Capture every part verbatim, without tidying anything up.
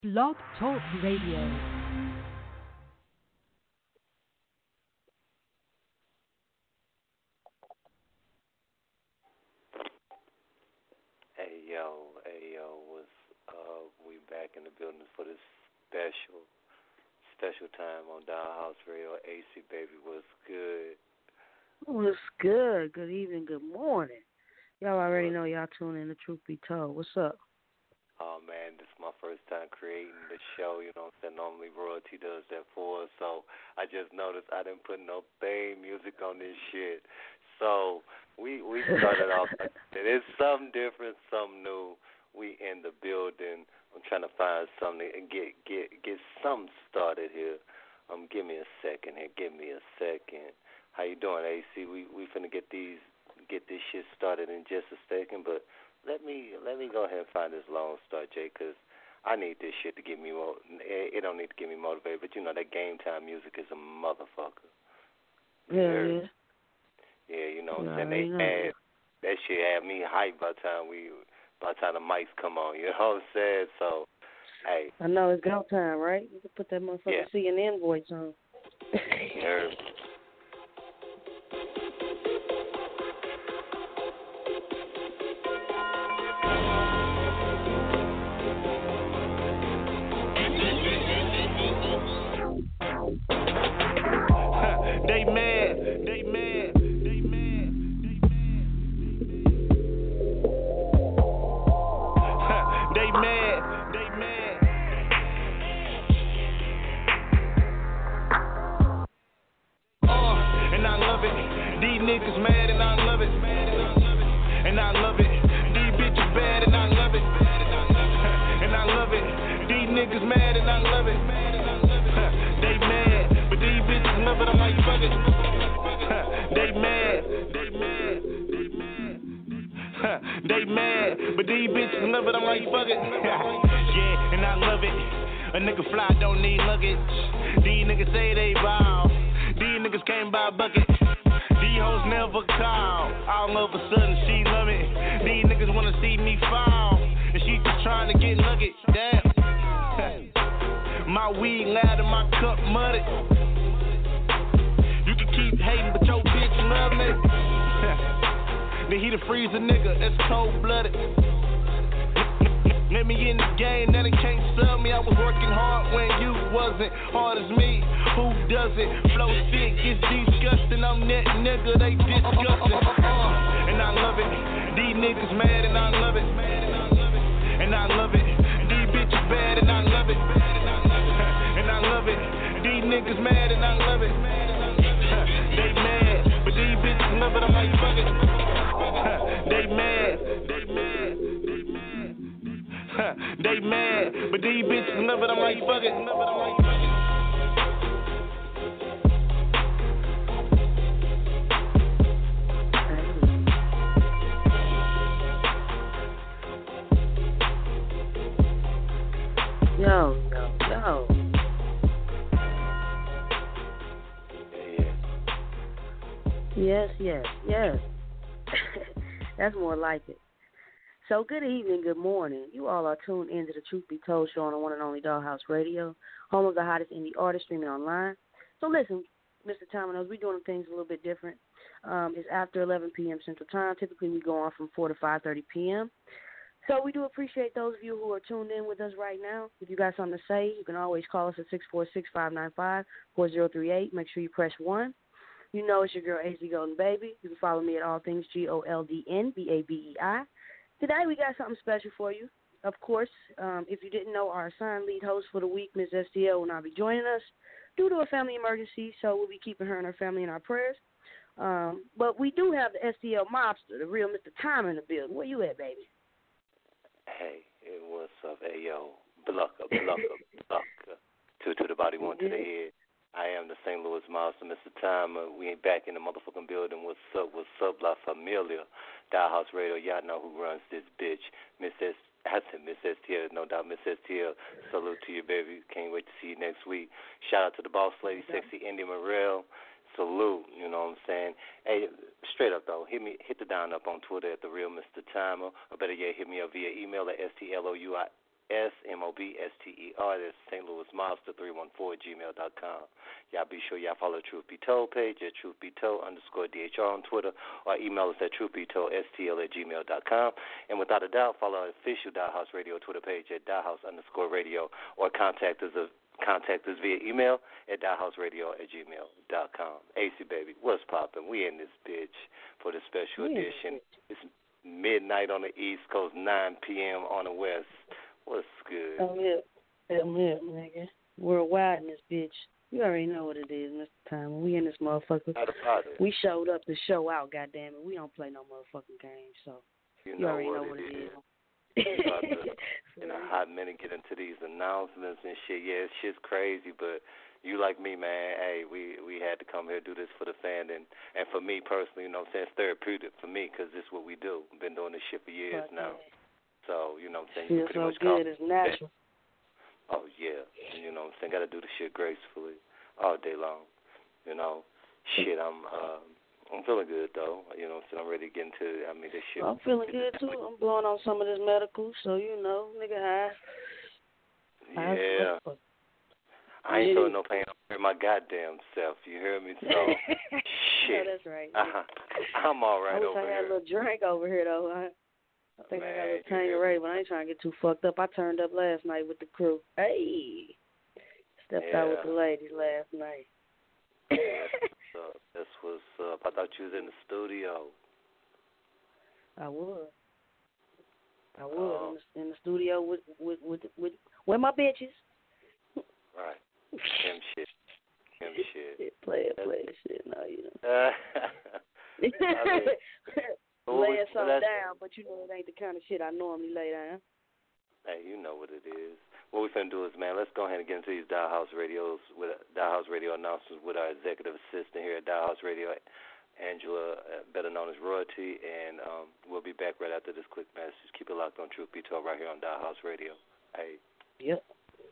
Blog Talk Radio. Hey yo, hey yo, was uh we back in the building for this special special time on Dollhouse Radio. A C baby was good. What's good? Good evening, good morning. Y'all already What? know y'all tune in to Truth Be Told. What's up? Oh man, this is my first time creating the show, you know what I'm saying? Normally Royalty does that for us, so I just noticed I didn't put no theme music on this shit. So we we started off like that. It's something different, something new. We in the building. I'm trying to find something and get get get something started here. Um, give me a second here. Give me a second. How you doing, A C? We we finna get these get this shit started in just a second, but let me let me go ahead and find this Lone Star, Jay, because I need this shit to get me mo- it, it don't need to get me motivated, but you know that game time music is a motherfucker. Yeah, yeah. Yeah, you know what Yeah, I'm saying? I They know. had that shit had me hyped by the time we by the time the mics come on, you know what I'm saying? So hey. I know it's go time, right? You can put that motherfucking Yeah. C N N voice on. Yeah. They mad, they mad, they mad, they mad, they mad. Uh, and I love it. These niggas mad and I love it. And I love it. These bitches bad and I love it. And I love it. These niggas mad and I love it. They mad, but these bitches love it. I'm like, fuck it. They mad, they mad, they mad. They mad, but these bitches love it. I'm like, fuck it. Yeah, and I love it. A nigga fly don't need luggage. These niggas say they bow. These niggas came by a bucket. These hoes never call. All of a sudden she love it. These niggas wanna see me fall, and she just trying to get luggage. Damn. My weed loud and my cup muddy. You can keep hating, but your bitch love me. Then he the freeze a nigga, that's cold blooded. Let me in the game, now they can't sell me. I was working hard when you wasn't hard as me. Who does it? Flow sick, it's disgusting. I'm that nigga, they disgusting. Uh, and I love it. These niggas mad and I love it. And I love it. These bitches bad and I love it. And I love it. These niggas mad and I love it. They mad, but these bitches love it. I'm like, fuck it. They mad, they mad, they mad. They mad, but these bitches love it. I'm like, fuck it. I'm like, fuck it. Yo, yo, yo. Yes, yes, yes. That's more like it. So good evening, good morning. You all are tuned into the Truth Be Told show on the one and only Dollhouse Radio, home of the hottest indie artists streaming online. So listen, Mister Tominos, we're doing things a little bit different. Um, it's after eleven p.m. Central Time. Typically, we go on from four to five thirty p.m. So we do appreciate those of you who are tuned in with us right now. If you got something to say, you can always call us at six four six, five nine five, four zero three eight. Make sure you press one. You know it's your girl, A Z Golden Baby. You can follow me at all things G O L D N B A B E I. Today we got something special for you. Of course, um, if you didn't know, our assigned lead host for the week, Miz S T L, will not be joining us due to a family emergency, so we'll be keeping her and her family in our prayers. Um, but we do have the S T L mobster, the real Mister Time in the building. Where you at, baby? Hey, hey, what's up? Hey yo, Blucker, Blucker, Blucker. Two to the body, one to the head. I am the Saint Louis Monster, Mister Time. Uh, we ain't back in the motherfucking building. What's up? What's up, La Familia? Dollhouse Radio, y'all know who runs this bitch. Miss S. I said Miss S T L, no doubt. Miss S T L, salute to you, baby. Can't wait to see you next week. Shout out to the boss lady, Sexy Indy Morel. Salute, you know what I'm saying? Hey, straight up, though, hit me, hit the down up on Twitter at The Real Mister Timer, or better yet, hit me up via email at S T L O U I S M O B S T E R. That's Saint Louis Mobster three one four at gmail dot com. Y'all be sure y'all follow Truth Be Told page at Truth Be Told underscore D H R on Twitter, or email us at Truth Be Told S T L at gmail dot com. And without a doubt, follow our official Dollhouse Radio Twitter page at Dollhouse underscore radio, or contact us, uh, contact us via email at dollhouseradio at gmail dot com. A C, baby, what's poppin'? We in this bitch for the special Yeah. edition. It's midnight on the East Coast, nine p.m. on the West. What's good? I'm here. I'm here, nigga. Worldwide in this bitch. You already know what it is, Mister Time. We in this motherfucker. Not about it. We showed up to show out, goddamn it. We don't play no motherfucking games, so You you, know already what know it what it is. is. About to, in a hot minute, get into these announcements and shit. Yeah, shit's crazy, but you like me, man. Hey, we we had to come here do this for the fan, and and for me personally, you know, what I'm saying, it's therapeutic for me because this is what we do. We've been doing this shit for years Fuck now. yeah. So you know, what I'm saying, you Feels pretty so much call good. It's natural. Oh yeah, you know, what I'm saying, gotta do the shit gracefully all day long. You know, shit, I'm uh, I'm feeling good though. You know, so I'm ready to get into. I mean, this shit. I'm feeling good too. I'm blowing on some of this medical, so you know, nigga high. High as Yeah. fuck. I ain't Yeah. feeling no pain over my goddamn self. You hear me? So, shit. No, that's right. Uh-huh. I'm all right I wish over I had here. a little drink over here though. I, I think Man, I got a little you hear Tanqueray, but I ain't trying to get too fucked up. I turned up last night with the crew. Hey, stepped out with Yeah. the ladies last night. That's what's up. That's what's up. I thought you was in the studio. I would. I would Oh. in, the, in the studio with with with with where my bitches. Right. Kim shit. Kim shit. Play it, play it, shit. No, you know. Uh, I mean, Laying well, something that's- down, but you know it ain't the kind of shit I normally lay down. Hey, you know what it is. What we finna do is, man, let's go ahead and get into these Dollhouse Radios with Dollhouse Radio announcements with our executive assistant here at Dollhouse Radio, Angela, uh, better known as Royalty, and um, we'll be back right after this quick message. Keep it locked on Truth Be Told right here on Dollhouse Radio. Hey. Yep.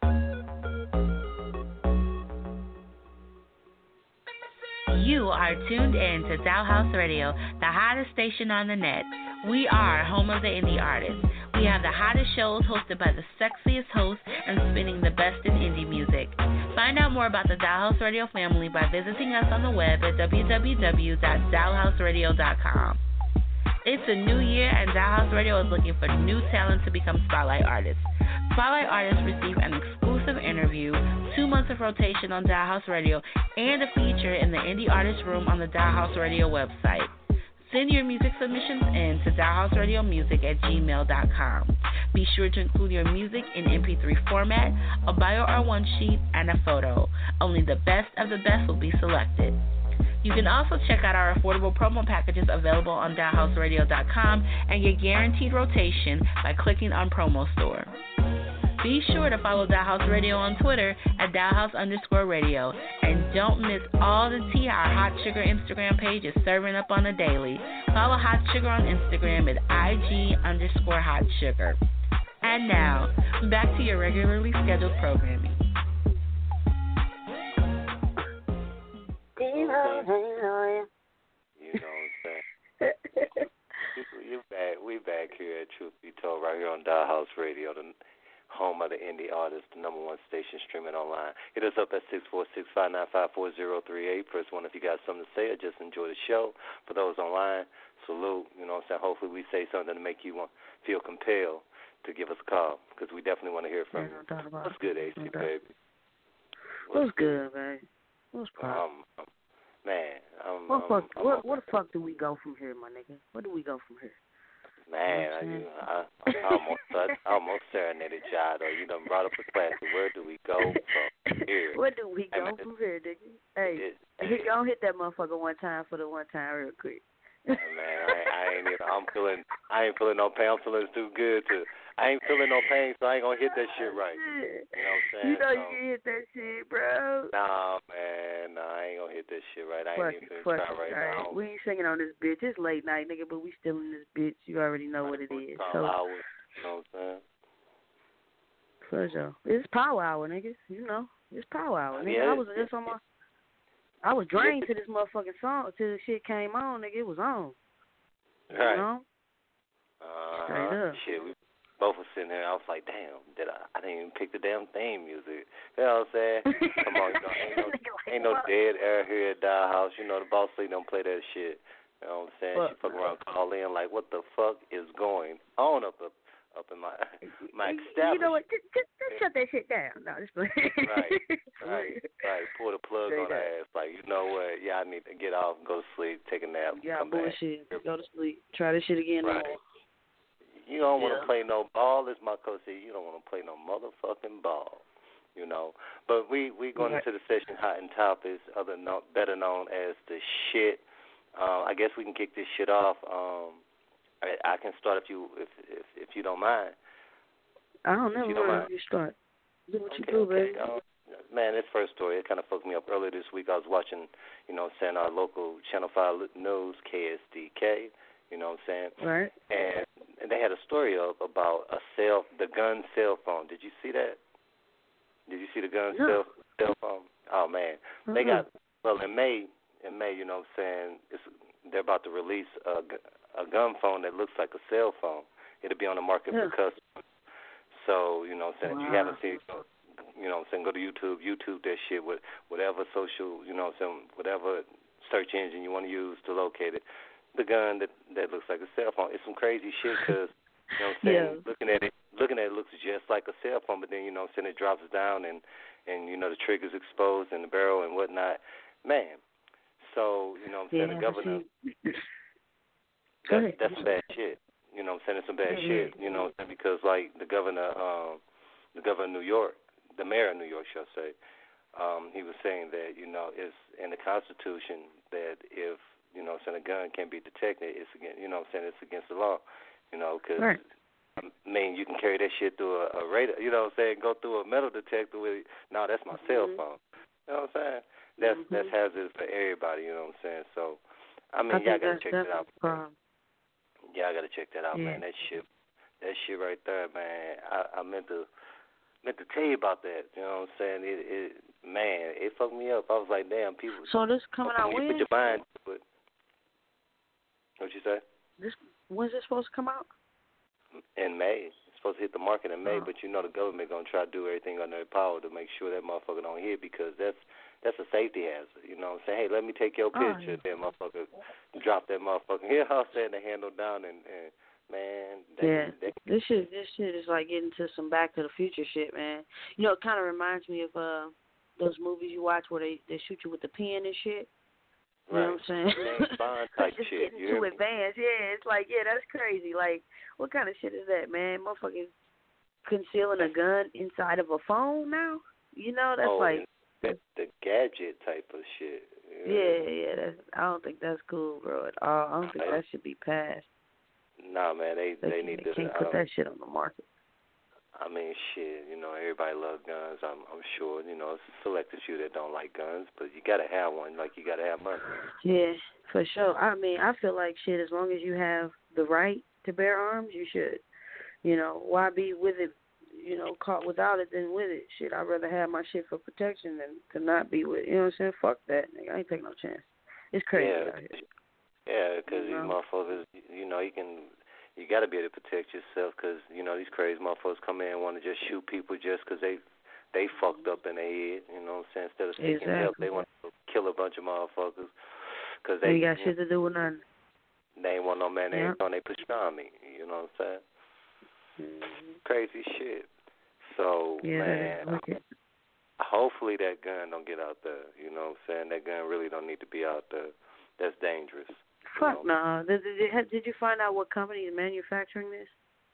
You are tuned in to Dollhouse Radio, the hottest station on the net. We are home of the indie artists. We have the hottest shows hosted by the sexiest hosts and spinning the best in indie music. Find out more about the Dollhouse Radio family by visiting us on the web at w w w dot dollhouse radio dot com. It's a new year, and Dollhouse Radio is looking for new talent to become Spotlight artists. Spotlight artists receive an exclusive interview, two months of rotation on Dollhouse Radio, and a feature in the Indie Artist Room on the Dollhouse Radio website. Send your music submissions in to dollhouseradiomusic at gmail dot com. Be sure to include your music in M P three format, a bio R one sheet, and a photo. Only the best of the best will be selected. You can also check out our affordable promo packages available on dollhouse radio dot com and get guaranteed rotation by clicking on Promo Store. Be sure to follow Dollhouse Radio on Twitter at Dollhouse underscore radio. And don't miss all the tea our Hot Sugar Instagram page is serving up on a daily. Follow Hot Sugar on Instagram at I G underscore Hot Sugar. And now, back to your regularly scheduled programming. You know what I'm saying? you back. We back here at Truth Be Told right here on Dollhouse Radio, the home of the indie artist, the number one station streaming online. Hit us up at six four six, five nine five, four zero three eight. Press one if you got something to say or just enjoy the show. For those online, salute. You know what I'm saying? Hopefully we say something to make you want, feel compelled to give us a call, because we definitely want to hear from Yeah, you. no doubt about What's it. good, A C, No doubt. baby? What's good, baby? What's Um, poppin'? man, I'm, What I'm, fuck? I'm, What? What the fuck do we go from here, my nigga? Where do we go from here? Man, I, you, I, I almost, I almost serenaded y'all, though. You done brought up a classic. Where do we go from here? Where do we Hey, go man, from here, nigga? Hey, it- hey, go hit that motherfucker one time for the one time real quick. Man, I, I ain't even, I'm feeling, I ain't feeling no pain. I'm feeling too good to, I ain't feeling no pain, so I ain't gonna hit that shit right. You know what I'm saying? You know so, you can hit that shit, bro. Nah, man, nah, I ain't gonna hit that shit right. I Fuck ain't it, even fuck gonna try it. right All right. now. We ain't singing on this bitch. It's late night, nigga, but we still in this bitch. You already know what it is. Call So, hours, you know what I'm saying? for sure. It's power hour, niggas. You know, it's power hour, nigga. Yeah, I was just on my. I was drained to this motherfucking song till the shit came on, nigga. It was on. Right. You know? Uh, Straight up. Shit, we both were sitting there. I was like, damn, did I? I didn't even pick the damn theme music. You know what I'm saying? Come on, you know, ain't no, ain't no dead air here at Dollhouse. You know, the boss lady don't play that shit. You know what I'm saying? Fuck, she fuck around, call in like, what the fuck is going on up up, up in my my establishment? You know what? Just, just, just shut that shit down. No, just play. Right, right, right. Pull the plug Straight on her ass. Like, you know what? Yeah, I need to get off, go to sleep, take a nap, yeah, come bullshit. back. Go to sleep. Try this shit again right. tomorrow. You don't want to yeah. play no ball, as my coach said. You don't want to play no motherfucking ball, you know. But we we going right. into the session hot and topics, other no, better known as the shit. Uh, I guess we can kick this shit off. Um, I, I can start if you if if, if you don't mind. I don't know. If you start. Do what okay, you do, okay. baby. Uh, man, this first story, it kind of fucked me up earlier this week. I was watching, you know, saying our local Channel five News, K S D K. You know what I'm saying? Right. And, and they had a story up about a cell, the gun cell phone. Did you see that? Did you see the gun no. cell cell phone? Oh man, mm-hmm. they got well in May. In May, you know what I'm saying? It's, they're about to release a, a gun phone that looks like a cell phone. It'll be on the market yeah. for customers. So you know what I'm saying? Wow. If you haven't seen, you know what I'm saying? Go to YouTube, YouTube that shit with whatever social, you know what I'm saying? Whatever search engine you want to use to locate it. The gun that that looks like a cell phone. It's some crazy shit because, you know what I'm saying, yeah. looking at it, looking at it looks just like a cell phone, but then, you know what I'm saying, it drops down and, and you know, the trigger's exposed and the barrel and whatnot. Man, so, you know what I'm saying, yeah, the governor, that's, that's some bad shit. You know what I'm saying, it's some bad mm-hmm. shit, you know what I'm saying, because, like, the governor, um, the governor of New York, the mayor of New York, shall I say, um, he was saying that, you know, it's in the Constitution that if, you know, saying a gun can't be detected, it's against, you know, saying it's against the law, you know, because right. I mean, you can carry that shit through a, a radar, you know, what I'm saying, go through a metal detector with, no, that's my mm-hmm. cell phone, you know what I'm saying? That's mm-hmm. that's hazardous for everybody, you know what I'm saying? So, I mean, I y'all gotta check that out. Problem. Y'all gotta check that out, yeah. man. That shit, that shit right there, man. I, I meant to. meant to tell you about that. You know what I'm saying? It, it, man, it fucked me up. I was like, damn, people. So this coming out when? You put your mind to it. What'd you say? This when's this supposed to come out? In May. It's supposed to hit the market in May, oh. but you know the government gonna try to do everything under their power to make sure that motherfucker don't hit because that's that's a safety hazard. You know what I'm saying? Hey, let me take your picture. Oh, yeah. Then motherfucker drop that motherfucker. You know what I'm saying? The handle down and. and Man, they, yeah, they, this shit, this shit is like getting to some Back to the Future shit, man. You know, it kind of reminds me of uh those movies you watch where they, they shoot you with the pen and shit. You right. know what I'm saying? James Bond type just shit. getting too advanced. Yeah, it's like, yeah, that's crazy. Like, what kind of shit is that, man? Motherfuckers concealing a gun inside of a phone now? You know, that's oh, like the, the gadget type of shit. Yeah, yeah, yeah that's, I don't think that's cool, bro, at all. I don't think I, that should be passed. Nah, man, they they, they need they to. can't put that shit on the market. I mean, shit, you know, everybody loves guns. I'm I'm sure, you know, it's a selected few that don't like guns, but you gotta have one. Like you gotta have money. Yeah, for sure. I mean, I feel like shit. As long as you have the right to bear arms, you should. You know, why be with it? You know, caught without it than with it. Shit, I'd rather have my shit for protection than to not be with it. You know what I'm saying? Fuck that, nigga. I ain't taking no chance. It's crazy yeah, out here. Yeah, because you know? these motherfuckers, you know, you can, you got to be able to protect yourself because, you know, these crazy motherfuckers come in and want to just shoot people just because they, they fucked up in their head, you know what I'm saying? Instead of seeking exactly. help, they want to kill a bunch of motherfuckers because they they got shit to do with nothing. They ain't want no man, they yep. ain't on they pastrami, you know what I'm saying? Mm-hmm. Crazy shit. So, yeah, man, that is hopefully that gun don't get out there, you know what I'm saying? That gun really don't need to be out there. That's dangerous. Fuck you know? no. Did, did, did you find out what company is manufacturing this?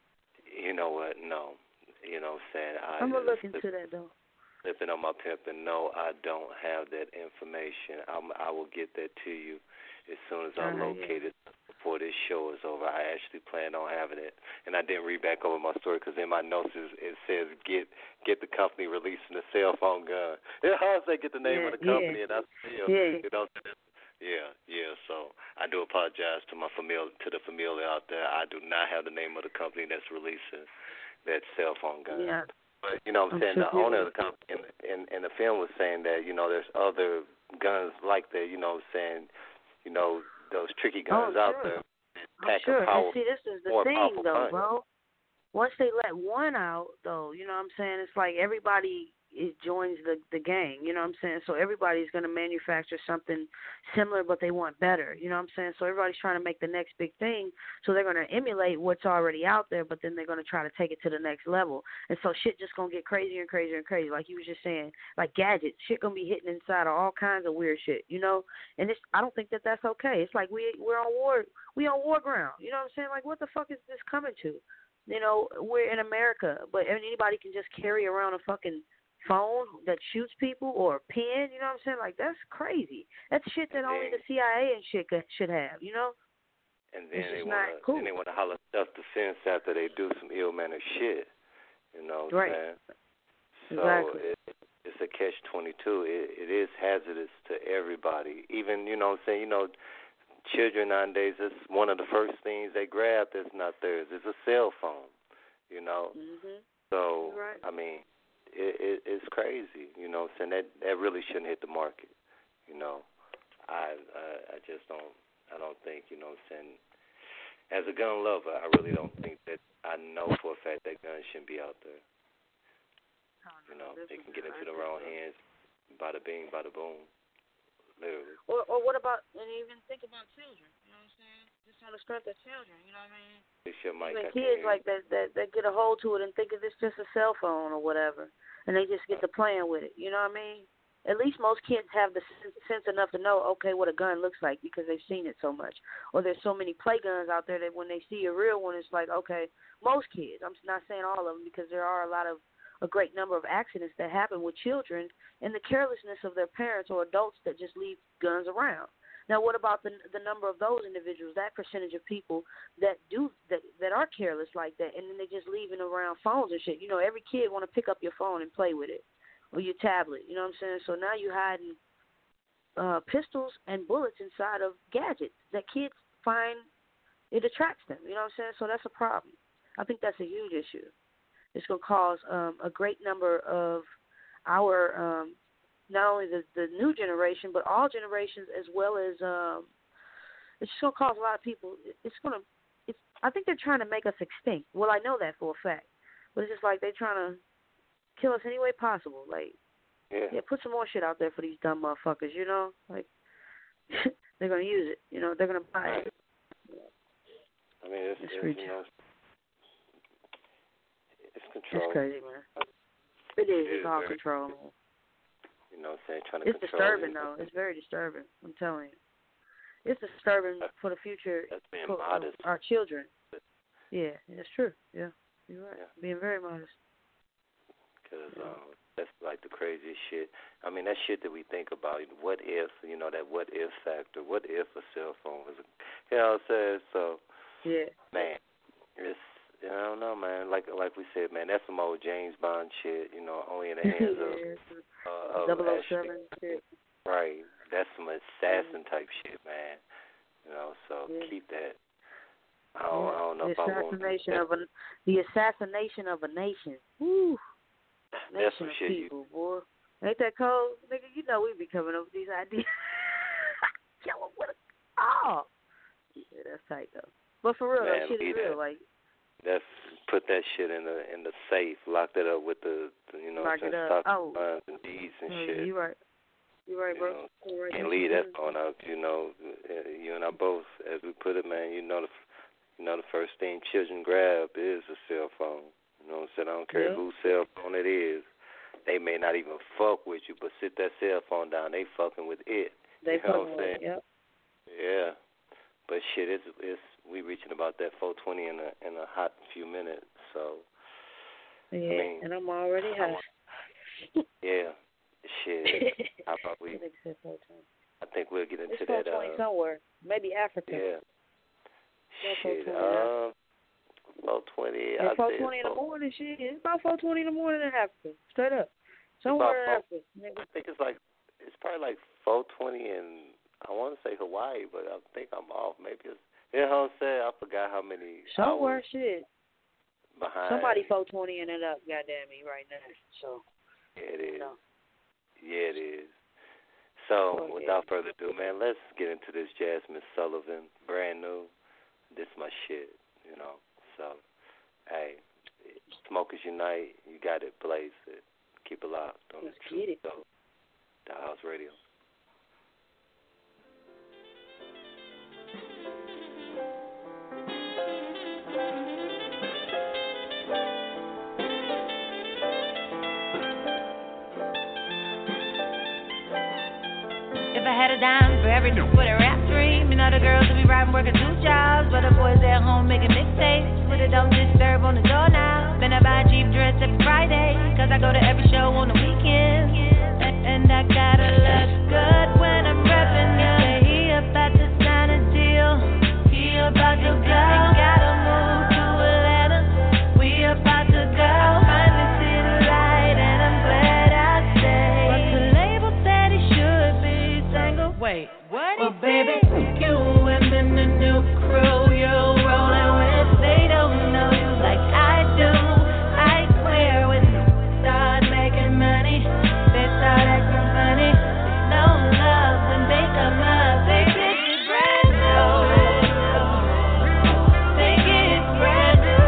You know what? No. You know what I'm saying? I I'm going to look into that, though. Slipping on my pimping. No, I don't have that information. I'm, I will get that to you as soon as I uh, locate yeah. it before this show is over. I actually plan on having it. And I didn't read back over my story because in my notes it says get get the company releasing the cell phone gun. It how say get the name yeah, of the company yeah. and I still, yeah. you know, yeah, yeah. So I do apologize to my familiar, to the familiar out there. I do not have the name of the company that's releasing that cell phone gun. Yeah. But you know what I'm, I'm saying? Sure the owner of the company in, in, in the film was saying that, you know, there's other guns like that, you know what I'm saying, you know, those tricky guns oh, out sure. there. Pack I'm sure. a power, and see, this is the more thing, though, punch. bro. once they let one out, though, you know what I'm saying? It's like everybody it joins the the gang, you know what I'm saying? So everybody's going to manufacture something similar, but they want better, you know what I'm saying? So everybody's trying to make the next big thing, so they're going to emulate what's already out there, but then they're going to try to take it to the next level. And so shit just going to get crazier and crazier and crazier, like you was just saying, like gadgets. Shit going to be hitting inside of all kinds of weird shit, you know? And it's, I don't think that that's okay. It's like we, we're on war, we on war ground, you know what I'm saying? Like, what the fuck is this coming to? You know, we're in America, but anybody can just carry around a fucking phone that shoots people or a pen, you know what I'm saying? Like, that's crazy. That's shit that only the C I A and shit could, should have, you know? And then it's they want to cool. then they want to holler self-defense after they do some ill-mannered shit, you know what right. I'm saying? So exactly. it, it's a catch twenty-two. It, it is hazardous to everybody. Even, you know what I'm saying, you know, children nowadays, it's one of the first things they grab that's not theirs. It's a cell phone, you know? Mm-hmm. So, right. I mean, It, it, it's crazy, you know what I'm saying? That, that really shouldn't hit the market, you know. I, I I just don't, I don't think, you know what I'm saying, as a gun lover, I really don't think that, I know for a fact that guns shouldn't be out there. You know, they can get into the wrong hands, bada bing, bada boom, literally. Or, or what about, and even think about children, you know what I'm saying? Just on the strength of children, you know what I mean? Even kids like that, that that get a hold to it and think it's just a cell phone or whatever, and they just get to playing with it. You know what I mean? At least most kids have the sense enough to know, okay, what a gun looks like because they've seen it so much. Or there's so many play guns out there that when they see a real one, it's like, okay, most kids. I'm not saying all of them because there are a lot of a great number of accidents that happen with children and the carelessness of their parents or adults that just leave guns around. Now, what about the the number of those individuals, that percentage of people that do that that are careless like that, and then they just leaving around phones and shit? You know, every kid want to pick up your phone and play with it or your tablet. You know what I'm saying? So now you're hiding uh, pistols and bullets inside of gadgets that kids find it attracts them. You know what I'm saying? So that's a problem. I think that's a huge issue. It's going to cause um, a great number of our um, not only the, the new generation, but all generations, as well as um, it's just going to cause a lot of people. It's going to, it's. I think they're trying to make us extinct. Well, I know that for a fact, but it's just like they're trying to kill us any way possible. Like, yeah, yeah put some more shit out there for these dumb motherfuckers. You know, like they're going to use it. You know, they're going to buy it. I mean, it's, it's, it's it's you know, it's control. It's crazy, man. It is. It it's is all very, control, man. You know what I'm saying? Trying to it's control disturbing, you. though. It's very disturbing. I'm telling you. It's disturbing that's, for the future that's being for modest. our children. Yeah, that's true. Yeah, you're right. Yeah. Being very modest. Because yeah. um, that's like the craziest shit. I mean, that shit that we think about. What if, you know, that what if factor. What if a cell phone was, a, you know what I'm saying? So, yeah. man, it's, I don't know, man. Like like we said, man, that's some old James Bond shit, you know, only in the hands yeah, of, uh, of double oh seven shit. Right. That's some assassin type shit, man. You know, so yeah. keep that. I don't, yeah. I don't know the if I want assassination of a the assassination of a nation. Woo. That's nation some of shit people, you... boy. Ain't that cold, nigga? You know we be coming up with these ideas. Kill 'em with a oh. Yeah, that's tight though. But for real, man, that shit is real. That. Like. That's put that shit in the in the safe, locked it up with the, the you know, Lock it up. stock Oh. funds and deeds and oh, shit. You right. You right, you bro. Know, you right. Can't leave that phone out. You know, you and I both, as we put it, man. You know the, you know the first thing children grab is a cell phone. You know what I'm saying? I don't care yeah. whose cell phone it is. They may not even fuck with you, but sit that cell phone down. They fucking with it. They you know fucking what I'm saying? with it. Yep. Yeah. But shit, it's it's we reaching about that four twenty in a in a hot few minutes. So yeah, I mean, and I'm already high. Yeah, shit. How about we? I think we'll get into it's that. four twenty uh, somewhere, maybe Africa. Yeah. It's shit. Um, four twenty. It's four twenty in the morning. Shit, it's about four twenty in the morning in Africa. Straight up, somewhere in Africa. I think it's like it's probably like four twenty in. I want to say Hawaii, but I think I'm off. Maybe it's, you know what I'm saying? I forgot how many Somewhere, hours shit. Behind. Somebody four twenty in it up, goddamn me, right now. So. Yeah, it is. You know. Yeah, it is. So, oh, without yeah. further ado, man, let's get into this Jasmine Sullivan, brand new. This my shit, you know. So, hey, Smokers Unite. You got it, Blaze it. Keep it locked on Let's the get it. Dollhouse Radio. If I had a dime for every dude with a rap dream, you know the girls will be riding working two jobs, but the boys at home making mixtapes. Put it don't disturb on the door now. Then I buy a Jeep dress every Friday, cause I go to every show on the weekends. And, and I gotta look good when I'm repping ya. Yeah, he about to sign a deal, he about to go. Gotta move to Atlanta, we about to go. Finally see the light and I'm glad I stayed. But the label said he should be single. Wait, what? Well, baby, you and then the new crew you're rolling with, they don't know you like I do. I swear when you start making money, they start acting funny. There's no love when they come up. They think it's brand new. Think it's brand new.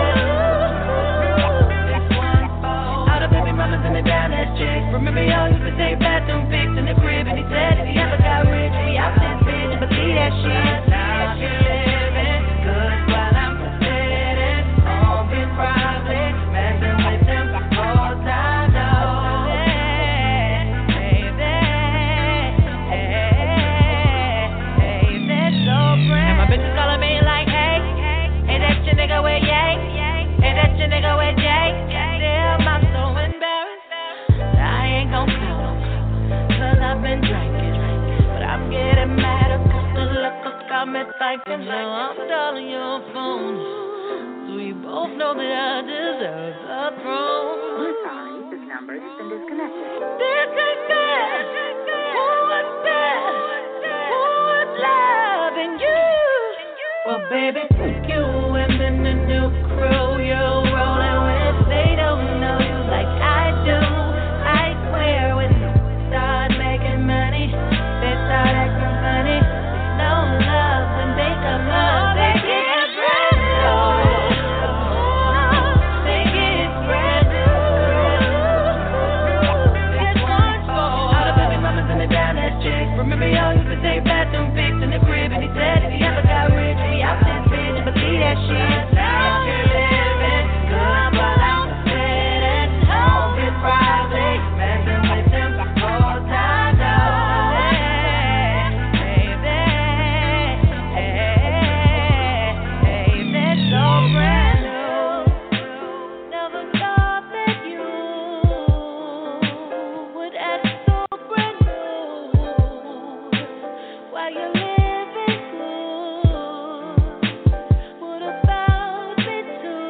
This one's for all the baby mamas and the down ass chicks. Remember y'all used to take bathroom pics in the crib, and he said if he ever got rich, we out this bitch, but see that shit. Now she living good while I'm sitting home in private, messing with them all time. No, baby, hey, that's so brand. And my bitches calling me like, hey, ain't that your nigga with yay? Ain't that your nigga with Jay? Damn, I'm so embarrassed. I ain't gon' call, cause I've been drinking, but I'm getting mad at the liquor got me thinking. Now I'm dialing your phone, so we both know that I deserve the throne. We're sorry, this number has been disconnected. This is it. Who was that? Who was loving you? Well, baby, you and then the new crew you're rolling with, they don't know you like I do. I swear when you start making money, they start acting funny. There's no love when they come up. They get brand new. They get brand new. This one's for all the baby mamas and the down ass chicks. Remember y'all used to take bathroom pics in the crib, and he said if he ever got rich, we out this bitch, but see that shit. Now she living good while I'm sitting home in private, messing with them all time. No, baby, hey, that's so brand new. Never thought that you would act so brand new while you're living good. What about me too?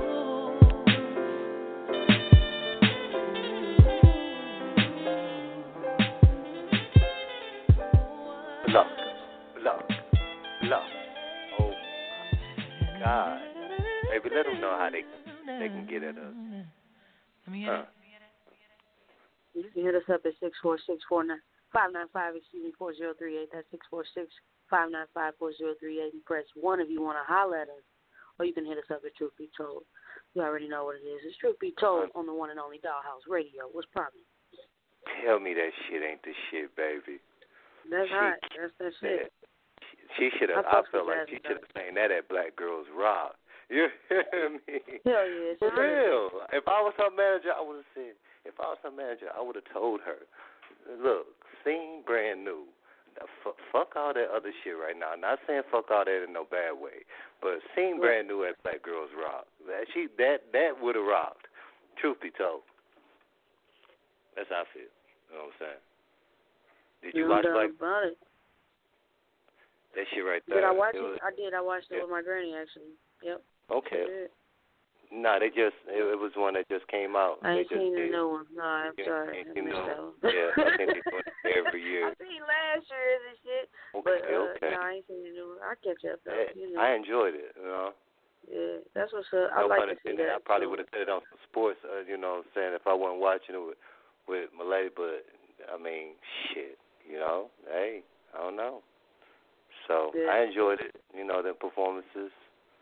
Luck, luck, luck. Oh my God. Baby, let them know how they they can get at us. Huh. You can hit us up at six four six, four nine five nine five, excuse me, four zero three eight. That's six four six, five nine five, four zero three eight. And press one if you want to holler at us. Or you can hit us up at Truth Be Told. You already know what it is. It's Truth Be Told on the one and only Dollhouse Radio. What's poppin'? Tell me that shit ain't the shit, baby. That's She- hot. That's that shit. She should have. I I, fucks feel with like Jazzy she should have though. sang that at Black Girls Rock. You hear me? Hell yeah. For real. If I was her manager, I would have said. If I was her manager, I would have told her, look, sing brand new. Now, f- fuck all that other shit right now. Not saying fuck all that in no bad way, but sing brand new at Black Girls Rock. That she that that would have rocked. Truth be told. That's how I feel. You know what I'm saying? Did you No watch doubt Black? about it. That shit right there. Did I watch it? it? Was, I did. I watched it yeah. with my granny, actually. Yep. Okay. I did. No, they just it, it was one that just came out. I ain't they just seen the did. new one. No, I'm Yeah, sorry. I ain't seen missed no- that one. yeah, I think they do it every year. I seen last year's and shit. Okay, But, uh, okay. no, I ain't seen the new one. I'll catch up, though. Yeah, You know. I enjoyed it, you know. Yeah, that's what's up. I No like pun to see intended. that. I probably too. would have said it on some sports, uh, you know what I'm saying, if I wasn't watching it with, with Malay, but, I mean, shit, you know, hey, I don't know. So, Yeah. I enjoyed it, you know, the performances. You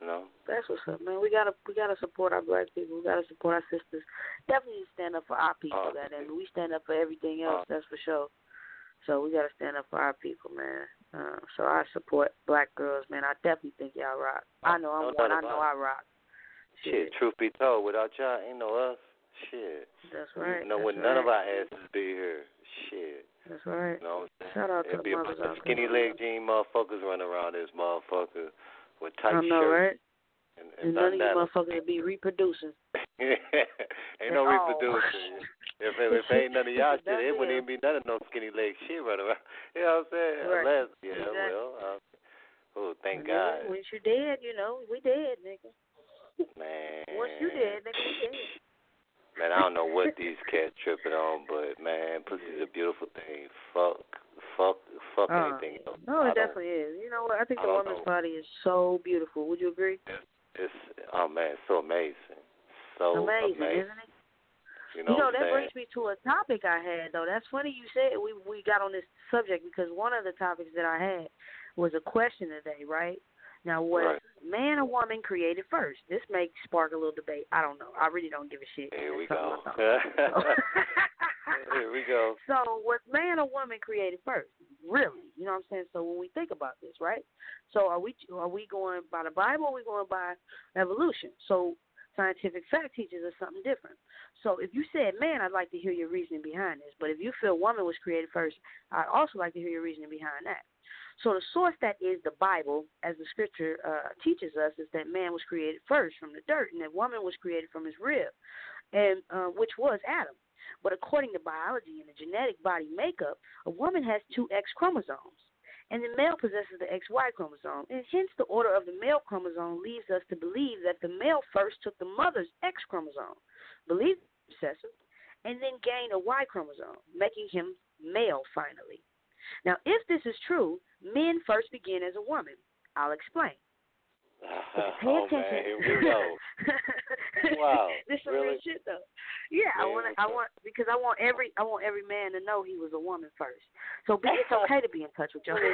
You know. That's what's up, man. We gotta we gotta support our black people. We gotta support our sisters. Definitely stand up for our people, Oh, that and we stand up for everything else. Oh. That's for sure. So we gotta stand up for our people, man. Uh, so I support black girls, man. I definitely think y'all rock. I know I'm No one. doubt I know about I rock. Shit, truth be told, without y'all, ain't no us. Shit. That's right. No, That's with right. none of our asses be here. Shit. That's right. You know what I'm saying? Shout out to It'd the be a mothers bunch of out skinny there. leg jean motherfuckers running around this motherfucker with tight I know, shirts. right? And, And and none of you bandanas. motherfuckers would be reproducing. Ain't no Oh. reproducing. If, if, if ain't none of y'all shit, That's it wouldn't it. even be none of no skinny leg shit running around. You know what I'm saying? Right. Unless, yeah, Exactly. well, uh, oh, thank Yeah, God. once you dead, you know, we dead, nigga. Man. Once you dead, nigga, we dead. Man, I don't know what these cats tripping on, but, man, pussy's a beautiful thing. Fuck, fuck, fuck Uh, anything else. No, I it don't- definitely is. You know what? I think I the don't woman's know. body is so beautiful. Would you agree? It's, oh, man, so amazing. So amazing, amazing. isn't it? You know, You know, what I'm that saying? brings me to a topic I had, though. That's funny you said we we got on this subject because one of the topics that I had was a question today, right? Now, was Right. man or woman created first? This may spark a little debate. I don't know. I really don't give a shit. Here we That's go. something I thought. Here we go. So, was man or woman created first? Really? You know what I'm saying? So, when we think about this, right? So, are we are we going by the Bible or are we going by evolution? So, scientific fact teaches us something different. So, if you said man, I'd like to hear your reasoning behind this. But if you feel woman was created first, I'd also like to hear your reasoning behind that. So, the source that is the Bible, as the scripture uh, teaches us, is that man was created first from the dirt, and that woman was created from his rib, and uh, which was Adam. But according to biology and the genetic body makeup, a woman has two X chromosomes, and the male possesses the X Y chromosome, and hence the order of the male chromosome leads us to believe that the male first took the mother's X chromosome, believed recessive, and then gained a Y chromosome, making him male finally. Now, if this is true, men first began as a woman. I'll explain. But pay Oh, attention. man, here we go. Wow, This is really? real shit though. Yeah, I Man, want I want because I want every I want every man to know he was a woman first. So be, it's okay to be in touch with your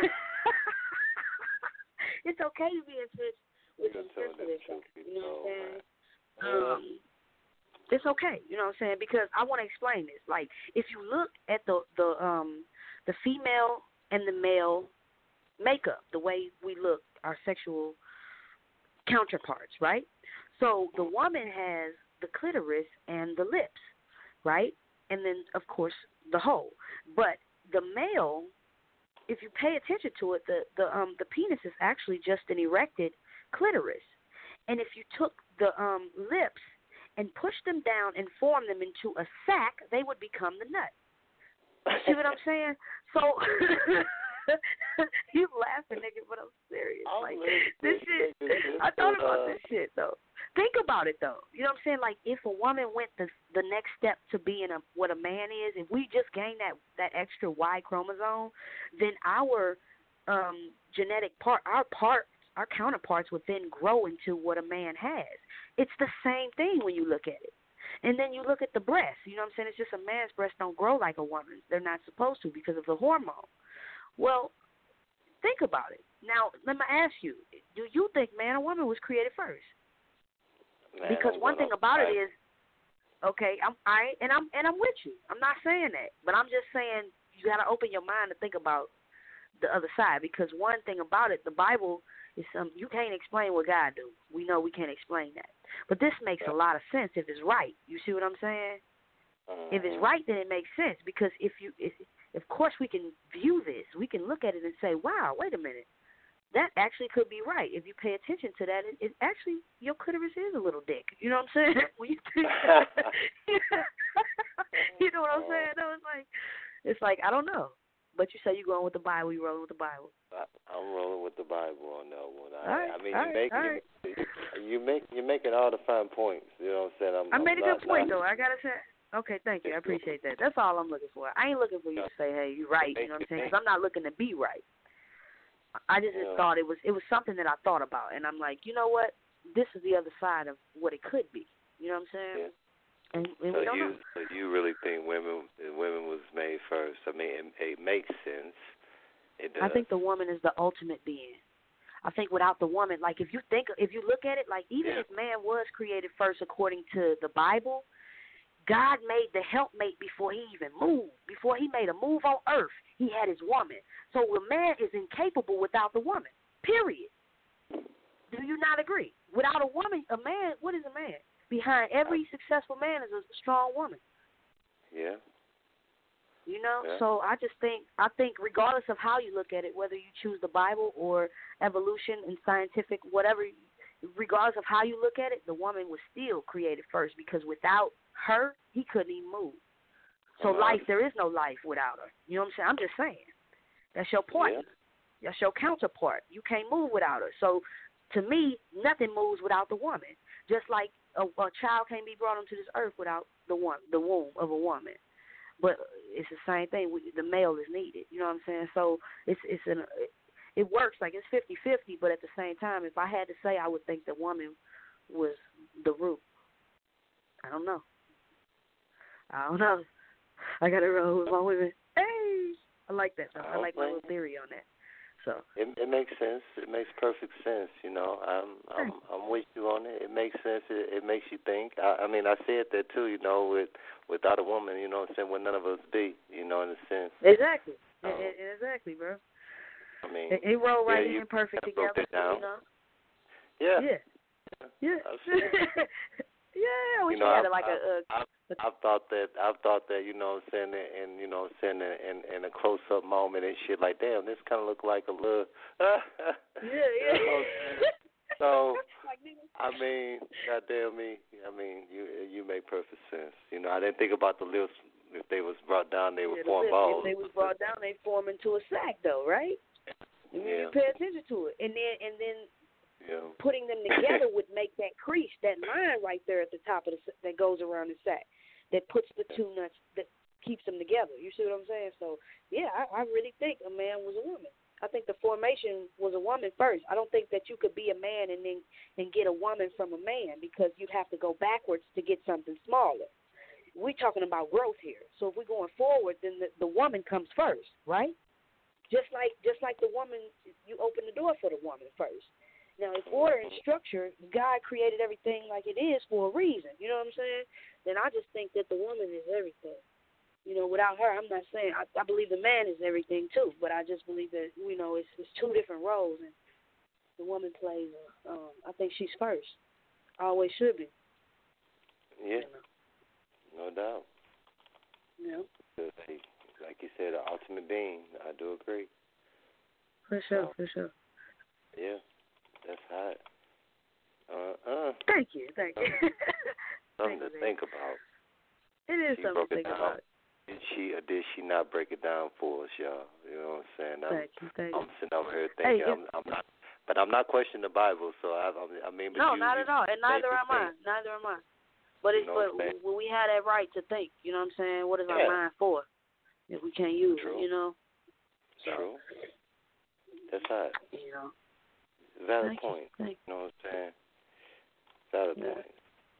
It's okay to be in touch with your You're telling the sensitive truth, side. You know what I'm saying? man. Um, it's okay. You know what I'm saying? Because I want to explain this. Like, if you look at the the um the female and the male makeup, the way we look, our sexual counterparts, right? So the woman has the clitoris and the lips, right? And then, of course, the hole. But the male, if you pay attention to it, the the um the penis is actually just an erected clitoris. And if you took the um lips and pushed them down and formed them into a sac, they would become the nut. You see what I'm saying? So you laughing, nigga, but I'm serious. I'm like listening. this shit. This is I thought good, about uh, this shit though. Think about it though. You know what I'm saying? Like if a woman went the the next step to being a what a man is, if we just gained that that extra Y chromosome, then our um genetic part, our parts, our counterparts would then grow into what a man has. It's the same thing when you look at it. And then you look at the breast. You know what I'm saying? It's just a man's breast don't grow like a woman's. They're not supposed to because of the hormone. Well, think about it. Now, let me ask you, do you think man or woman was created first? Man, Because I'm one gonna thing about fight. it is, okay, I'm I and I'm and I'm with you. I'm not saying that, but I'm just saying you got to open your mind to think about the other side. Because one thing about it, the Bible is some you can't explain what God do. We know we can't explain that, but this makes a lot of sense if it's right. You see what I'm saying? Mhm. If it's right, then it makes sense. Because if you, if, of course, we can view this. We can look at it and say, "Wow, wait a minute, that actually could be right." If you pay attention to that, it, it actually your clitoris is a little dick. You know what I'm saying? When you think, you know what I'm saying? No, it's like, it's like I don't know. But you say you're going with the Bible. You rolling with the Bible. I, I'm rolling with the Bible on that one. I, All right, I mean, all you right, make all right. you, you make you're making all the fine points. You know what I'm saying? I'm, I I'm made a not, good point, not, though. I gotta say. Okay, thank you. I appreciate that. That's all I'm looking for. I ain't looking for you to say, "Hey, you're right." You know what I'm saying? Because I'm not looking to be right. I just, just Yeah. thought it was it was something that I thought about, and I'm like, you know what? This is the other side of what it could be. You know what I'm saying? Yeah. And, and So we don't you know. so you really think women women was made first? I mean, it, it makes sense. It does. I think the woman is the ultimate being. I think without the woman, like if you think, if you look at it, like even Yeah. if man was created first according to the Bible, God made the helpmate before he even moved. Before he made a move on earth, he had his woman. So a man is incapable without the woman, period. Do you not agree? Without a woman, a man, what is a man? Behind every successful man is a strong woman. Yeah. You know, Yeah. so I just think, I think regardless of how you look at it, whether you choose the Bible or evolution and scientific, whatever, regardless of how you look at it, the woman was still created first because without her, he couldn't even move. So Uh-huh. life, there is no life without her. You know what I'm saying? I'm just saying. That's your partner. Yeah. That's your counterpart. You can't move without her. So to me, nothing moves without the woman. Just like a, a child can't be brought onto this earth without the one, the womb of a woman. But it's the same thing. We, the male is needed. You know what I'm saying? So it's it's an it, it works like it's fifty-fifty, but at the same time, if I had to say, I would think the woman was the root. I don't know. I don't know. I got to roll with my women. Hey, I like that though. I like my little theory on that. So it, it makes sense. It makes perfect sense. You know, I'm I'm I'm with you on it. It makes sense. It, it makes you think. I, I mean, I said that too. You know, with without a woman, you know what I'm saying, would none of us be. You know, in a sense. Exactly. Um, it, it, exactly, bro. I mean, it, it rolled right yeah, in you perfect kinda broke together. that down. You know. Yeah. Yeah. Yeah. Absolutely. Yeah. We You should know, have I- like a. a, I, a I've thought that I've thought that you know what I'm saying and you know what I'm saying in, in a close up moment and shit like damn this kind of look like a little yeah you yeah. know what I'm saying? So I mean goddamn me I mean you you make perfect sense. You know I didn't think about the lips if they was brought down they would yeah, form the balls. If they was brought down, they form into a sack though, right? I mean, Yeah. you pay attention to it, and then and then Yeah. putting them together would make that crease, that line right there at the top of the that goes around the sack, that puts the two nuts, that keeps them together. You see what I'm saying? So yeah, I, I really think a man was a woman. I think the formation was a woman first. I don't think that you could be a man and then and get a woman from a man because you'd have to go backwards to get something smaller. We're talking about growth here. So if we're going forward, then the, the woman comes first, right? Just like just like the woman, you open the door for the woman first. Now, if order and structure, God created everything like it is for a reason, you know what I'm saying? Then I just think that the woman is everything. You know, without her, I'm not saying, I, I believe the man is everything too, but I just believe that, you know, it's, it's two different roles, and the woman plays, um, I think she's first. Always should be. Yeah. You know? No doubt. You know? Like, like you said, the ultimate being. I do agree. For sure, So, for sure. Yeah. That's hot. Uh-uh. Thank you, thank you. Something Thank to you, think about. It is She something broke to it think down. about. Did she or did she not break it down for us, y'all? You know what I'm saying? I'm, Thank you, thank you. I'm sitting over here thinking, Hey, I'm, I'm not, but I'm not questioning the Bible. So I, I mean, but no, you, not you at all, and neither am I. think. Neither am I. But it's You know but what I'm saying? when we have that right to think, you know what I'm saying? What is our Yeah. mind for if we can't use True. it? You know. So, True. That's hot. You know. Valid Thank you, point. thank You know what I'm saying? Valid Yeah. point.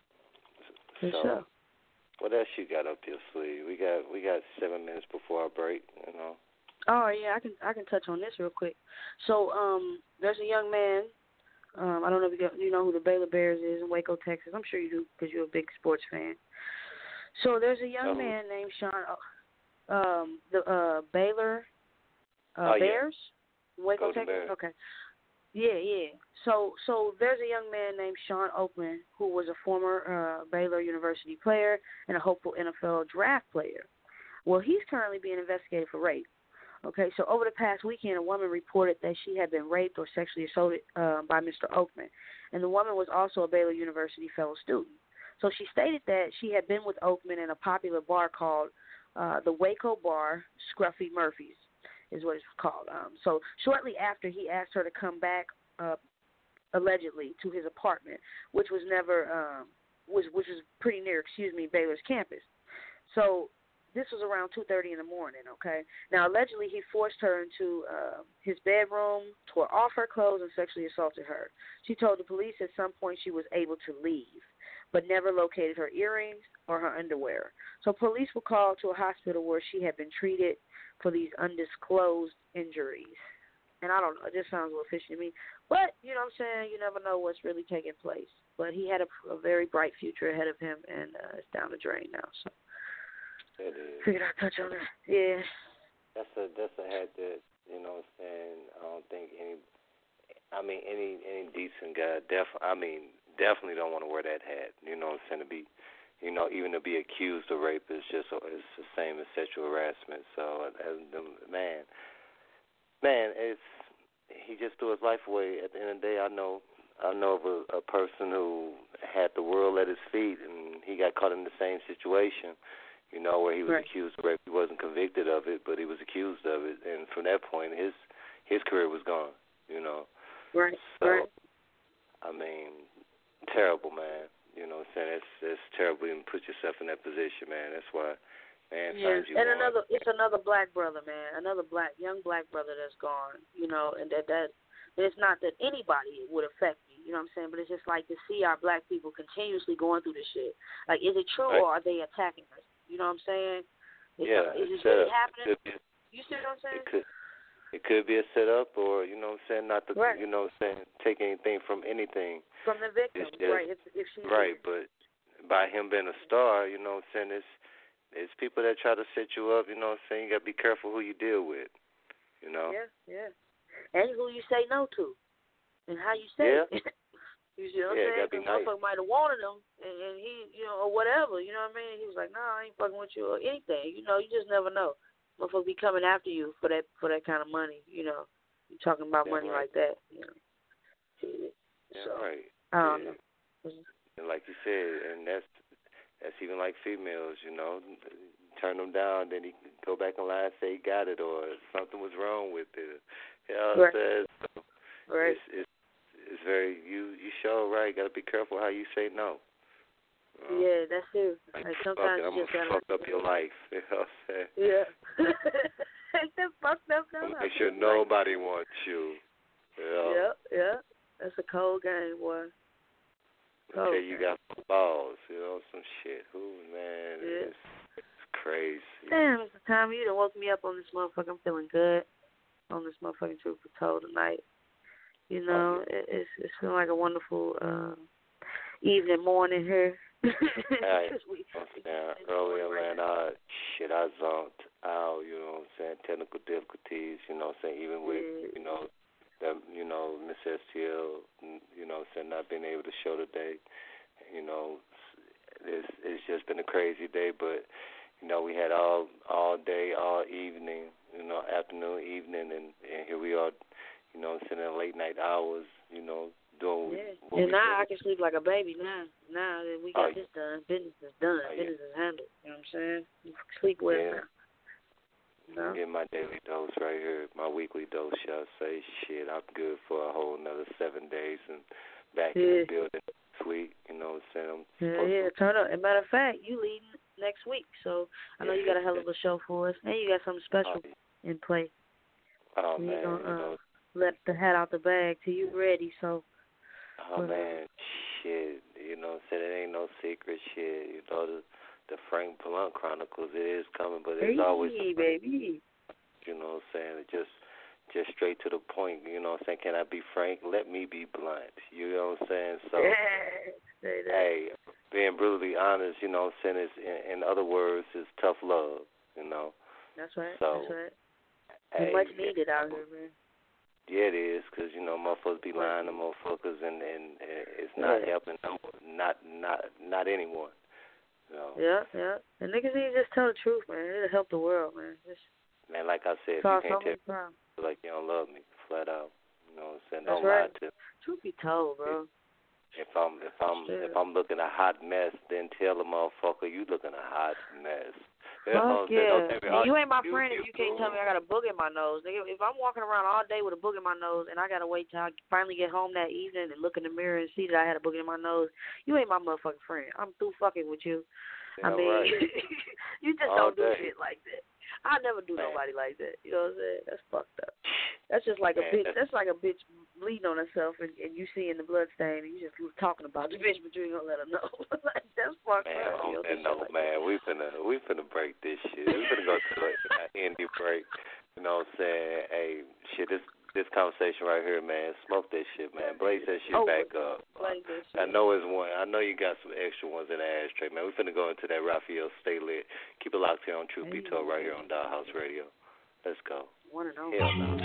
For so, sure. what else you got up your sleeve? We got we got seven minutes before our break. You know. Oh yeah, I can I can touch on this real quick. So um, there's a young man. Um, I don't know if you, got, you know who the Baylor Bears is in Waco, Texas. I'm sure you do because you're a big sports fan. So there's a young Oh. man named Sean. Um, the uh, Baylor uh, Oh, yeah. Bears, Waco, Golden Texas. Bears. Okay. Yeah, yeah. So, so there's a young man named Sean Oakman who was a former uh, Baylor University player and a hopeful N F L draft player. Well, he's currently being investigated for rape. Okay, so over the past weekend, a woman reported that she had been raped or sexually assaulted uh, by Mister Oakman, and the woman was also a Baylor University fellow student. So she stated that she had been with Oakman in a popular bar called uh, the Waco Bar, Scruffy Murphy's, is what it's called. Um, so shortly after, he asked her to come back, uh, allegedly, to his apartment, which was never, um, was which was pretty near, excuse me, Baylor's campus. So this was around two thirty in the morning, okay? Now, allegedly, he forced her into uh, his bedroom, tore off her clothes, and sexually assaulted her. She told the police at some point she was able to leave, but never located her earrings or her underwear. So police were called to a hospital where she had been treated for these undisclosed injuries. And I don't know, it just sounds a little fishy to me. But, you know what I'm saying, you never know what's really taking place. But he had a, a very bright future ahead of him, and uh, it's down the drain now. So it is. Figured I'd touch on that. Yeah. That's a that's a hat that, you know what I'm saying, I don't think any, I mean, any any decent guy, def, I mean, definitely don't want to wear that hat. You know what I'm saying, to be, you know, even to be accused of rape is just is the same as sexual harassment. So, uh, man, man, it's, he just threw his life away. At the end of the day, I know I know of a, a person who had the world at his feet, and he got caught in the same situation, you know, where he was right. accused of rape. He wasn't convicted of it, but he was accused of it. And from that point, his his career was gone, you know. Right, so, right. I mean, terrible, man. You know what I'm saying? It's, it's terrible to put yourself in that position, man. That's why. Man, yeah, you and want. another, it's another black brother, man, another black, young black brother that's gone, you know, and that, that, it's not that anybody would affect me, you know what I'm saying, but it's just like to see our black people continuously going through this shit. Like, is it true right. or are they attacking us? You know what I'm saying? Is, yeah. Is it it really happening? Be, you see what I'm saying? It could, it could be a setup or, you know what I'm saying, not to, right. you know what I'm saying, take anything from anything. From the victim, just, right. If, if she right, did. but by him being a star, you know what I'm saying, it's, it's people that try to set you up, you know what I'm saying? You got to be careful who you deal with, you know? Yeah, yeah. And who you say no to and how you say yeah. it. You see what yeah, I'm saying? Because motherfucker might have wanted him and, and he, you know, or whatever, you know what I mean? He was like, no, nah, I ain't fucking with you or anything. You know, you just never know. Motherfucker be coming after you for that for that kind of money, you know. You talking about yeah, money right. like that, you know. Yeah, so, right. I don't yeah. know. And like you said, and that's that's even like females, you know, turn them down, then he go back and lie and say he got it or something was wrong with it. You know what I'm saying? So right. It's, it's, it's very, you, you sure right, got to be careful how you say no. Um, yeah, that's it. Like, like sometimes I'm you just going to gotta fuck up your life, you know what I'm saying? Yeah. Fucked up, no, Make sure nobody wants you. You know? Yeah, yeah. That's a cold game, boy. Cold Okay, you game. got some balls, you know, some shit. Who, man, yeah. it's, it's crazy. Damn, Mister Tommy, you done woke me up on this motherfucker. I'm feeling good on this motherfucking Truth Be Told tonight. You know, oh, yeah. it, it's it's feeling like a wonderful uh, evening, morning here. Hey, we, yeah, earlier, man, I, shit, I zonked out, you know what I'm saying, technical difficulties, you know what I'm saying, even with, yeah. you know, the, you know, Miss S T L, you know what I'm saying, not being able to show today, you know, it's, it's just been a crazy day, but, you know, we had all all day, all evening, you know, afternoon, evening, and, and here we are, you know, sitting in late night hours, you know, doing yeah. what and we now do. I can sleep like a baby now. Now that we got oh, this done, business is done. oh, business yeah. is handled. You know what I'm saying? You can sleep well yeah. now. No? I'm getting my daily dose right here, my weekly dose, shall I say. Shit, I'm good for a whole another seven days and back yeah. in the building next week. You know what I'm saying? I'm yeah, yeah, to... turn up. As a matter of fact, you leading next week, so I know yeah, you got a hell of a show for us, and you got something special oh, in play. Oh, so man. You gonna, uh, you know, let the hat out the bag till you ready, so. Oh, but, man, shit. You know what I'm saying? It ain't no secret shit. You know, the, the Frank Blunt Chronicles, it is coming, but it's hey, always... baby. You know what I'm saying? It just just straight to the point, you know what I'm saying? Can I be frank? Let me be blunt. You know what I'm saying? So, yeah, hey, being brutally honest, you know what I'm saying, is, in, in other words, is tough love, you know? That's right, so, that's right. Hey, it's much needed out here, man. Yeah, it is, because, you know, motherfuckers be lying to motherfuckers, and, and, and it's not yeah. helping them, not, not, not anyone. You know? Yeah, yeah. And niggas need to just tell the truth, man. It'll help the world, man. Just Man, like I said, if you can't tell me like you don't love me, flat out. You know what I'm saying? That's don't right. lie to me. Truth be told, bro. If I'm if I'm sure. if I'm looking a hot mess, then tell the motherfucker you looking a hot mess. You Fuck know yeah. me, And you ain't my you, friend you, if you can't tell me I got a boog in my nose. Nigga, if I'm walking around all day with a boog in my nose and I gotta wait till I finally get home that evening and look in the mirror and see that I had a boog in my nose, you ain't my motherfucking friend. I'm through fucking with you. Yeah, I mean, right. you just all don't do day. shit like that. I never do Man. nobody like that. You know what I'm saying? That's fucked up. That's just like Man, a bitch. that's, that's like a bitch bleeding on herself and, and you seeing the blood stain and you just talking about the bitch, but you ain't gonna let her know. Like, that's fucked man, up. on You that know, note, like man, we finna we finna break this shit. We finna go to an indie break. You know what I'm saying? Hey, shit, this this conversation right here, man. Smoke that shit, man. Blaze that shit Oh, back up. blaze that shit. I know it's one. I know you got some extra ones in the ashtray, man. We finna go into that Raphael Stay Lit. Keep it locked here on Truth Be Told right here on Dollhouse Radio. Let's go. One and only. Hell no.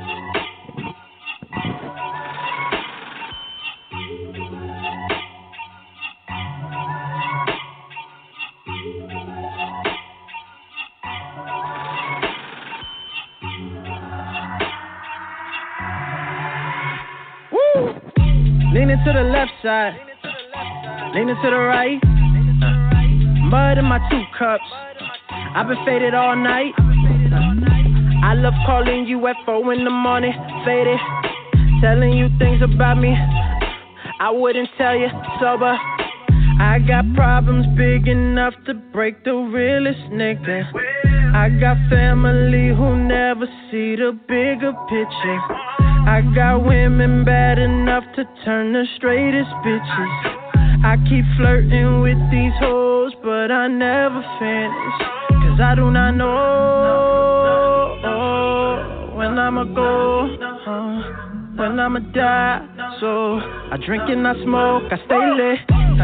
Leaning to the left side, leaning to the right. Uh, mud in my two cups. I've been faded all night. Uh, I love calling you at four in the morning, faded, telling you things about me I wouldn't tell you sober. I got problems big enough to break the realest nigga. I got family who never see the bigger picture. I got women bad enough to turn the straightest bitches. I keep flirting with these hoes, but I never finish. Cause I do not know when I'ma go, uh, when I'ma die. So I drink and I smoke, I stay lit.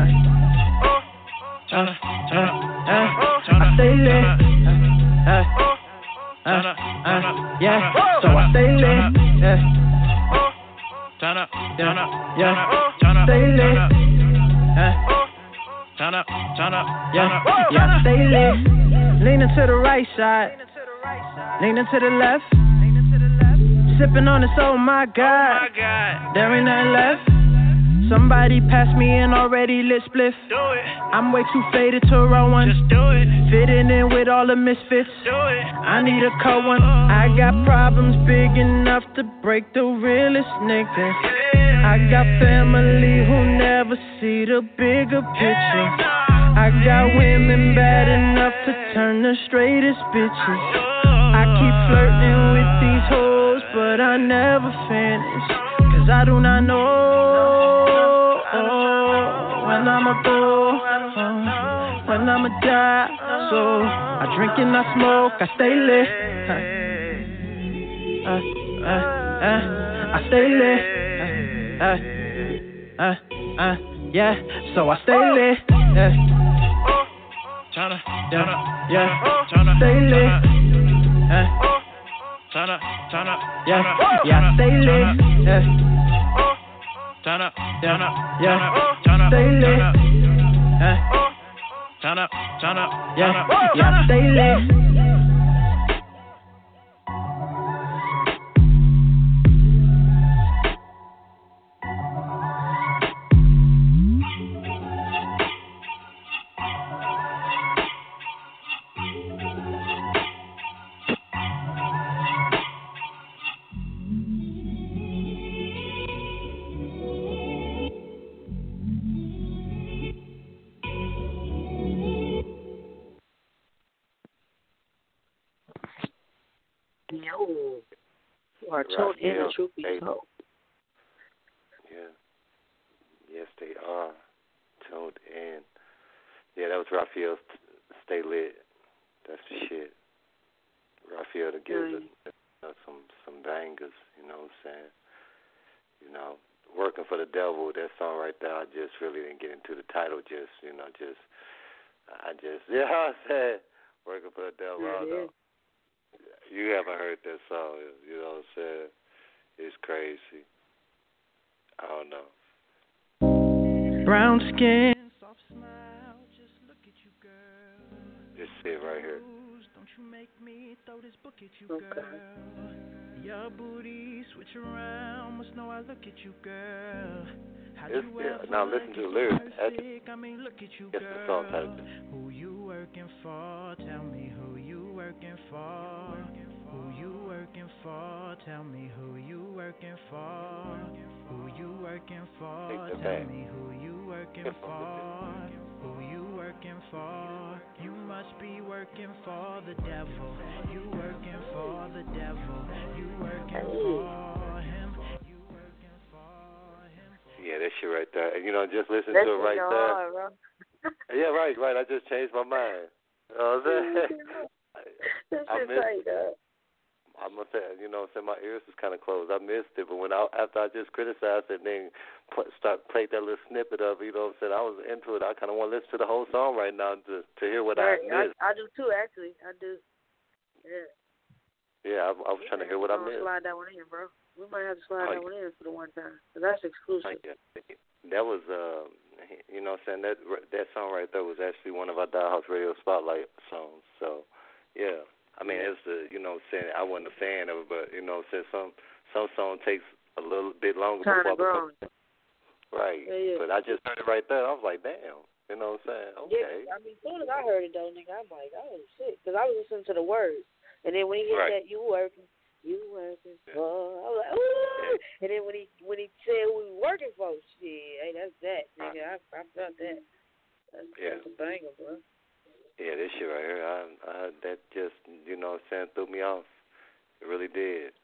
Uh, uh, uh, uh, I stay lit. Uh, uh, uh, yeah, so I stay lit. Yeah. Turn up, turn up, yeah, stay lit. Turn up, turn up, yeah, yeah, stay lit. Leaning to the right side, leaning to the left. Sipping on this, oh my God, there ain't nothing left. Somebody passed me an already lit spliff. I'm way too faded to roll one. Just do it. Fitting in with all the misfits. Do it. I need a cold one. I got problems big enough to break the realest nigga. I got family who never see the bigger picture. I got women bad enough to turn the straightest bitches. I keep flirting with these hoes, but I never finish. Cause I do not know when I'ma go, uh, when I'ma die. So I drink and I smoke, I stay lit. Uh, uh, uh, uh, I stay lit. Uh, uh, uh, yeah. So I stay lit. Yeah. Yeah, yeah. Stay lit. Uh, yeah, yeah. Stay lit. Yeah. Turn up, turn up, yeah, stay lit. Uh, turn up, turn up, yeah, yeah, stay lit. Yo, you are tuned in to Truth Be Told. Yeah, yes they are tuned in. Yeah, that was Raphael Stay Lit. That's the shit. Raphael to give mm. it, you know, some some bangers. You know what I'm saying? You know, working for the devil. That song right there. I just really didn't get into the title. Just you know, just I just yeah. I said working for the devil. I don't know. You haven't heard that song, you know what I'm saying? It's crazy. I don't know. Brown skin, soft smile, just look at you, girl. This shit right here. Don't you make me throw this book at you, girl. Your booty switch around, must know I look at you, girl. It's, yeah, now listen to the lyrics. I mean, look at you, girl. The song title. Who you working for? Tell me who you working for. Who you working for? Tell me who you working for. Who you working for? Tell me who you working for. Who you working for? You must be working for the devil. You working for the devil. You working for him. You working for him. Yeah, that shit right there. And you know, just listen That's to it right there. Hard, yeah, right, right. I just changed my mind. You know what I'm saying? That I shit missed, right up. I must say, you know, so my ears was kind of closed. I missed it, but when I after I just criticized it, and then put, start played that little snippet of it, you know what I'm saying? I was into it. I kind of want to listen to the whole song right now to to hear what right. I missed. I, I do too, actually. I do. Yeah. Yeah, I, I was we trying to hear what I missed. Slide that one in, bro. We might have to slide oh, that one in for the one time. Cause that's exclusive. Yeah. That was, uh, you know what I'm saying? That that song right there was actually one of our Dollhouse Radio Spotlight songs. So, yeah. I mean, it's the, you know, saying I wasn't a fan of it, but you know, said some some song takes a little bit longer Time before to grow. I become, right. Yeah, yeah. But I just heard it right there. I was like, damn. You know what I'm saying? Okay. Yeah, I mean, as soon as I heard it though, nigga, I'm like, oh shit, because I was listening to the words, and then when he hit right. that, you working, you working for, I was like, ooh, yeah. And then when he when he said who we working for, shit, hey, that's that, nigga. I, I felt that. That's, yeah. that's a banger, bro. Yeah, this shit right here, I, I, that just, you know what I'm saying, threw me off. It really did.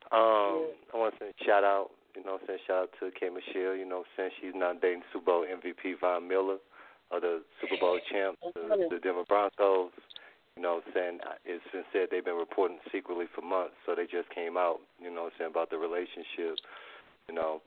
Um, yeah. I want to send a shout out, you know what I'm saying, shout out to K. Michelle, you know what I'm saying, she's now dating Super Bowl M V P Von Miller, of the Super Bowl champs, the, the Denver Broncos. You know what I'm saying, it's been said they've been reporting secretly for months, so they just came out, you know what I'm saying, about the relationship. You know,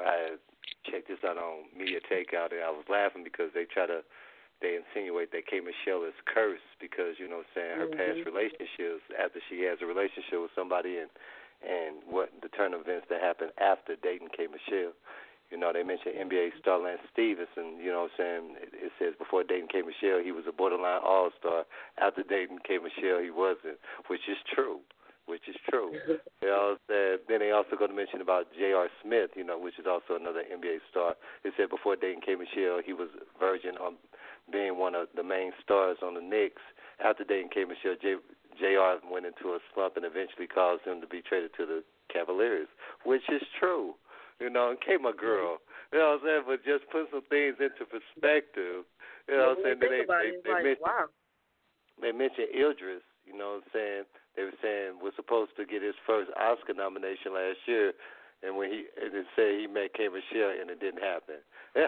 I checked this out on Media Takeout, and I was laughing because they try to, they insinuate that K. Michelle is cursed because, you know what I'm saying, her mm-hmm. past relationships, after she has a relationship with somebody and, and what the turn of events that happened after dating K. Michelle. You know, they mentioned N B A star Lance Stevenson, you know what I'm saying, it, it says before dating K. Michelle, he was a borderline all-star. After dating K. Michelle, he wasn't, which is true. Which is true. You know, uh, then they also going to mention about J R. Smith, you know, which is also another N B A star. It said before dating K. Michelle, he was virgin on being one of the main stars on the Knicks. After dating K. Michelle, J- J.R. went into a slump and eventually caused him to be traded to the Cavaliers, which is true. You know, and K. my girl. You know what I'm saying? But just put some things into perspective. You know what I'm saying? They, they, they, they, like, mentioned, wow. they mentioned Idris, you know what I'm saying? They were saying was supposed to get his first Oscar nomination last year, and when he and it said he met K. Michelle, and it didn't happen.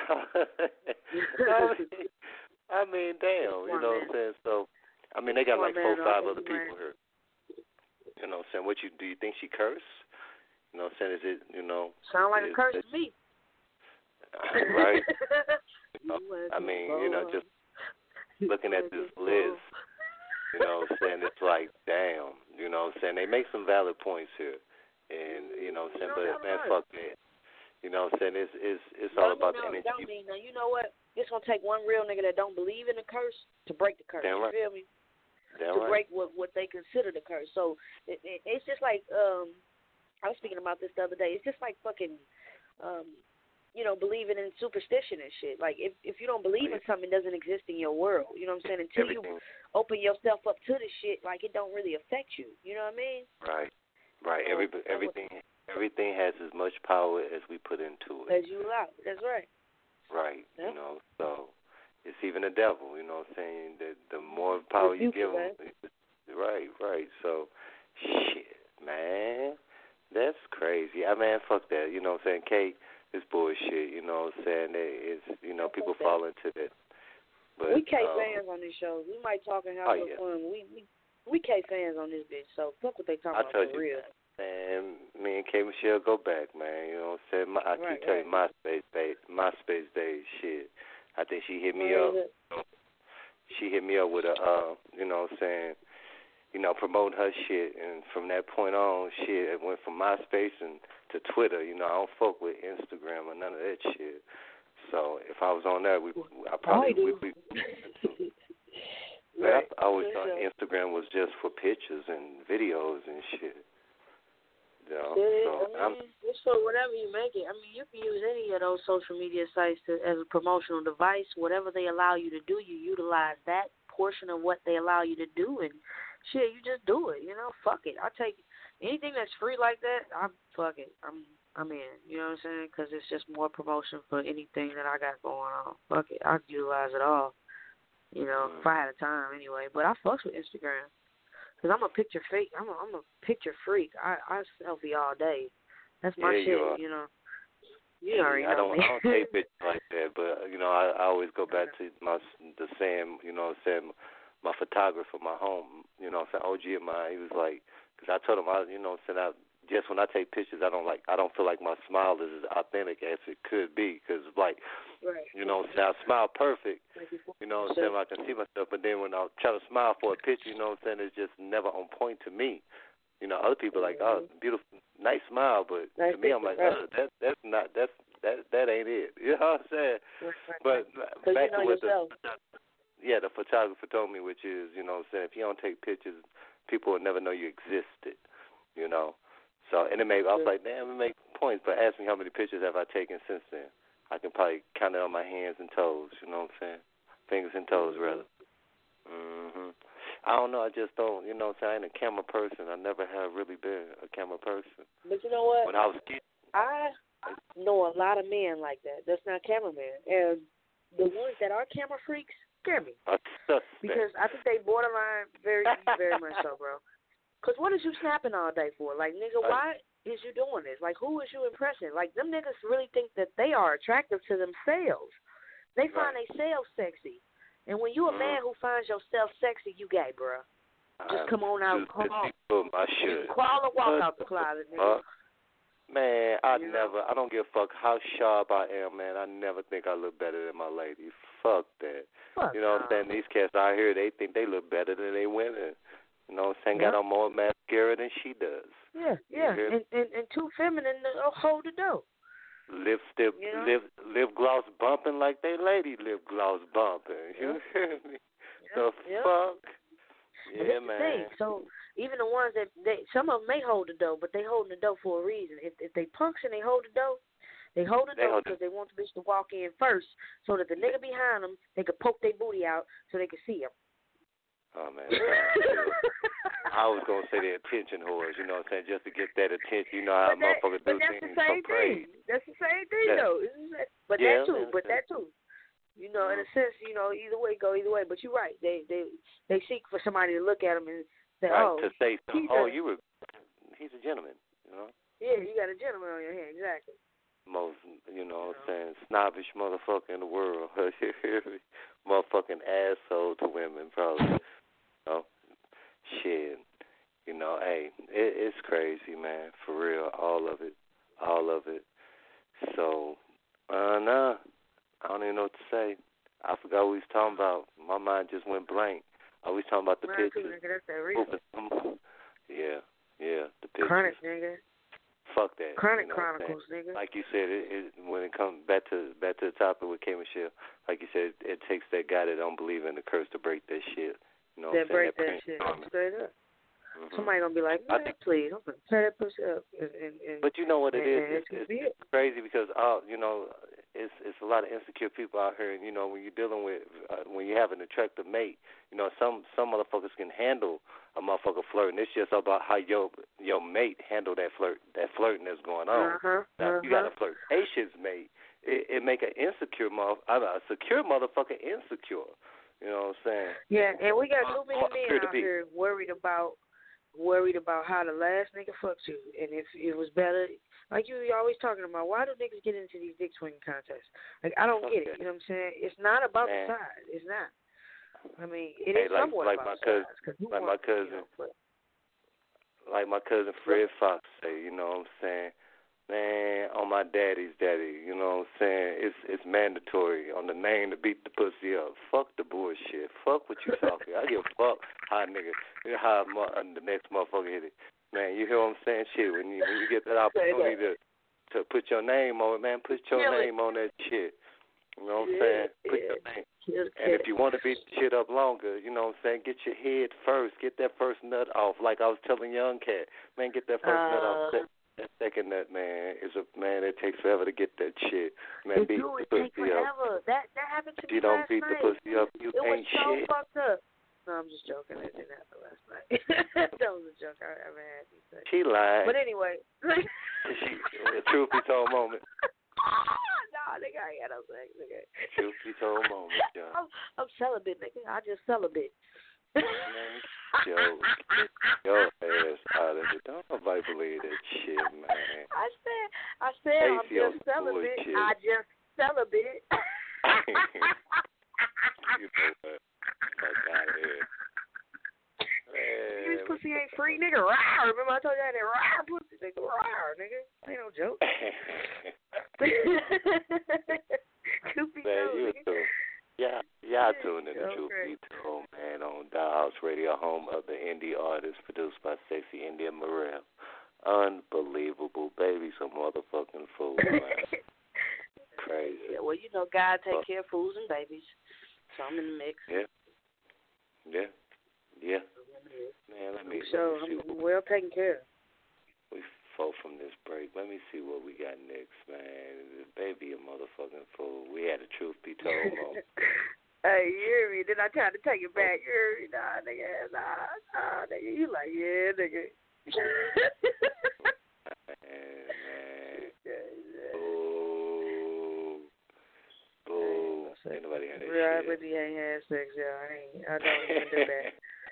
I, mean, I mean, damn, you know what I'm saying? So, I mean, they got like four, five other people here. You know what I'm saying? What you do? You think she cursed? You know what I'm saying? Is it, you know? Sound like is, a curse is, to me. Right. You know, I mean, you know, just looking at this list. You know what I'm saying? It's like, damn. You know what I'm saying? They make some valid points here. And, you know what I'm saying? But, man, fuck that. You know what I'm saying? It's it's, it's all about the energy. Don't mean, now, you know what? It's going to take one real nigga that don't believe in the curse to break the curse. Damn right. You feel me? Damn to right. break what, what they consider the curse. So it, it, it's just like, um, I was speaking about this the other day. It's just like fucking, um, you know, believing in superstition and shit. Like, if, if you don't believe in something, it doesn't exist in your world. You know what I'm saying? Until Everything. you open yourself up to the shit, like, it don't really affect you. You know what I mean? Right. Right. Every, everything everything has as much power as we put into it. As you allow. That's right. Right. Yep. You know, so it's even the devil, you know what I'm saying? The, the more power you give him. Right, right. So, shit, man. That's crazy. I mean, fuck that. You know what I'm saying? Kate, it's bullshit. You know what I'm saying? It's, you know, people fall into that. But, we K um, fans on this show. We might talk and have oh, some yeah. fun. We, we we K fans on this bitch, so fuck what they talking I about told for you, real. Man, me and K. Michelle go back, man. You know what I'm saying? My, I right, keep telling right. you, MySpace days, MySpace days, shit. I think she hit me Where up. She hit me up with a, uh, you know what I'm saying, you know, promoting her shit. And from that point on, shit, it went from MySpace and to Twitter. You know, I don't fuck with Instagram or none of that shit. So if I was on there, we, I probably, I we, we, right. I always thought Instagram was just for pictures and videos and shit. You know, it, so I I'm, mean, it's for whatever you make it. I mean, you can use any of those social media sites to, as a promotional device. Whatever they allow you to do, you utilize that portion of what they allow you to do, and shit, you just do it. You know, fuck it. I take anything that's free like that. I'm fuck it. I'm I'm in. You know what I'm saying? Because it's just more promotion for anything that I got going on. Fuck it. I utilize it all. You know, if I had a time anyway. But I fucks with Instagram. Because I'm a picture freak. I'm a, I'm a picture freak. I, I selfie all day. That's my yeah, shit, you, you know. You already I know don't, me. I don't take pictures like that, but, you know, I, I always go back to my the saying, you know, saying my photographer, my home, you know, saying O G of mine, he was like, Because I told him, I, you know, send out. Just when I take pictures, I don't like. I don't feel like my smile is as authentic as it could be. Because like, right. you know, I smile perfect. You know, what I'm saying, I can see myself. But then when I try to smile for a picture, you know, what I'm saying, it's just never on point to me. You know, other people are like, oh, beautiful, nice smile, but nice to me, I'm like, oh, that that's not that's that that ain't it. You know what I'm saying? But back you know to what yourself. the yeah, the photographer told me, which is, you know, what I'm saying, if you don't take pictures, people will never know you existed. You know. So, and it made, I was like, damn, it makes points. But ask me how many pictures have I taken since then. I can probably count it on my hands and toes, you know what I'm saying? Fingers and toes, rather. Mm-hmm. I don't know. I just don't, you know what I'm saying? I ain't a camera person. I never have really been a camera person. But you know what? When I was a kid. I know a lot of men like that. That's not cameramen. And the ones that are camera freaks scare me. A suspect. Because I think they borderline very, very much so, bro. Because what is you snapping all day for? Like, nigga, why is you doing this? Like, who is you impressing? Like, them niggas really think that they are attractive to themselves. They find right. themselves sexy. And when you a man who finds yourself sexy, you gay, bro. Just come on out. Come on. I should. Crawl or walk out the closet, nigga. Uh, man, I you never, know? I don't give a fuck how sharp I am, man. I never think I look better than my lady. Fuck that. Fuck you know what I'm saying? These cats out here, they think they look better than they women. You know what I'm saying? Yeah. Got on more mascara than she does. Yeah, yeah. And, and and too feminine to hold the dough. Lipstick, you know? lip, lip gloss bumping like they lady lip gloss bumping. Yeah. You hear me? Yeah. The yeah. fuck? And Yeah, that's man. The thing. So even the ones that, they, some of them may hold the dough, but they holding the dough for a reason. If if they punks and they hold the dough, they hold the they dough hold because the... they want the bitch to walk in first so that the nigga behind them, they could poke their booty out so they could see him. Oh, man. I was going to say the attention whores, you know what I'm saying, just to get that attention. You know how but that, motherfuckers do but that's things the same for praise. thing. That's the same thing, yeah. though. But yeah, that, too. man, But that, too. You know, in a sense, you know, either way, go either way. But you're right. They they they seek for somebody to look at them and say, right, oh. to say something. a, Oh, you were, he's a gentleman, you know? Yeah, you got a gentleman on your hand, exactly. Most, you know what I'm saying, snobbish motherfucker in the world. Motherfucking asshole to women, probably. You know? Shit. You know, hey, it, it's crazy, man, for real. All of it. All of it. So, uh, nah. I don't even know what to say. I forgot what we was talking about. My mind just went blank. I was talking about the Mine pictures. Too, nigga. That's that real. Yeah, yeah, the pictures. Chronic, nigga. Fuck that. Chronic you know Chronicles, nigga. Like you said, it, it when it comes back to back to the topic with K. Michelle, like you said, it, it takes that guy that don't believe in the curse to break that shit. You know that what I'm break saying? that, that shit straight up. Mm-hmm. Somebody gonna be like, man, think, please, I'm gonna tear that pussy up. And, and, and, but you know what it and, is? And it's, it's, it's, it's crazy because uh, you know, it's it's a lot of insecure people out here, and you know, when you're dealing with uh, when you have an attractive mate, you know, some some motherfuckers can handle a motherfucker flirting. It's just about how your your mate handle that flirt that flirting that's going on. Uh-huh, now, uh-huh. if you got a flirtatious mate, it, it make an insecure mother, a secure motherfucker insecure. You know what I'm saying? Yeah, and we got too many uh, men out here worried about worried about how the last nigga fucked you, and if it was better, like you always talking about, why do niggas get into these dick swinging contests? Like, I don't get it. You know what I'm saying? It's not about Man. the size. It's not. I mean, it hey, is like, somewhat like about my the cousin, size. like want, my cousin, you know, but, like my cousin Fred Fox say. You know what I'm saying? Man, on my daddy's daddy, you know what I'm saying? It's it's mandatory on the name to beat the pussy up. Fuck the bullshit. Fuck what you talking. I give a fuck how nigga, how the next motherfucker hit it. Man, you hear what I'm saying? Shit, when you when you get that opportunity to to put your name on it, man, put your Kill name it. on that shit. You know what I'm yeah, saying? Put yeah. your name. Kill, and if you want to beat the shit up longer, you know what I'm saying, get your head first. Get that first nut off. Like I was telling Young Cat, man, get that first uh, nut off. That, that second nut, man, is a man. It takes forever to get that shit. Man, it beat do. the It pussy takes forever. up. That that happened to If you me don't last beat night. the pussy up, you it ain't was so shit. fucked up. No, I'm just joking. It didn't happen last night. That was a joke I ever had. She lied. But anyway. she, the truth be told moment. Nah, nigga, I ain't got no sex, nigga. Truth be told moment, John. I'm, I'm celibate, nigga. I just celibate. Man, yo, get your ass out of it. Don't nobody believe that shit, man. I said, I said, I'm just celibate. Bullshit. I just celibate. You know what? Fuck out of here. Man, pussy ain't free, nigga. Rawr. Remember I told you I had that rawr pussy, nigga. Rawr, nigga. Ain't no joke. Truth be man, told, you nigga. too. Yeah, y'all tuned in to Okay. Truth Be Told, man, on Dollhouse Radio, home of the indie artist, produced by Sexy India Morel. Unbelievable, baby, some motherfucking fool, man. Crazy. Yeah, well, you know, God take care of fools and babies, so I'm in the mix. Yeah, yeah, yeah. Man, let me, So let me see. I'm well taken care of. We fall from this break. Let me see what we got next, man. Baby, a motherfucking fool. We had a Truth Be Told moment. Hey, you hear me? Then I tried to take it back. You hear me? Nah, nigga, nah, nah, nigga. You like, yeah, nigga. man, man. Boo. Boo. Ain't nobody had that Real, I shit. really ain't had sex, y'all. I ain't. I don't even do that.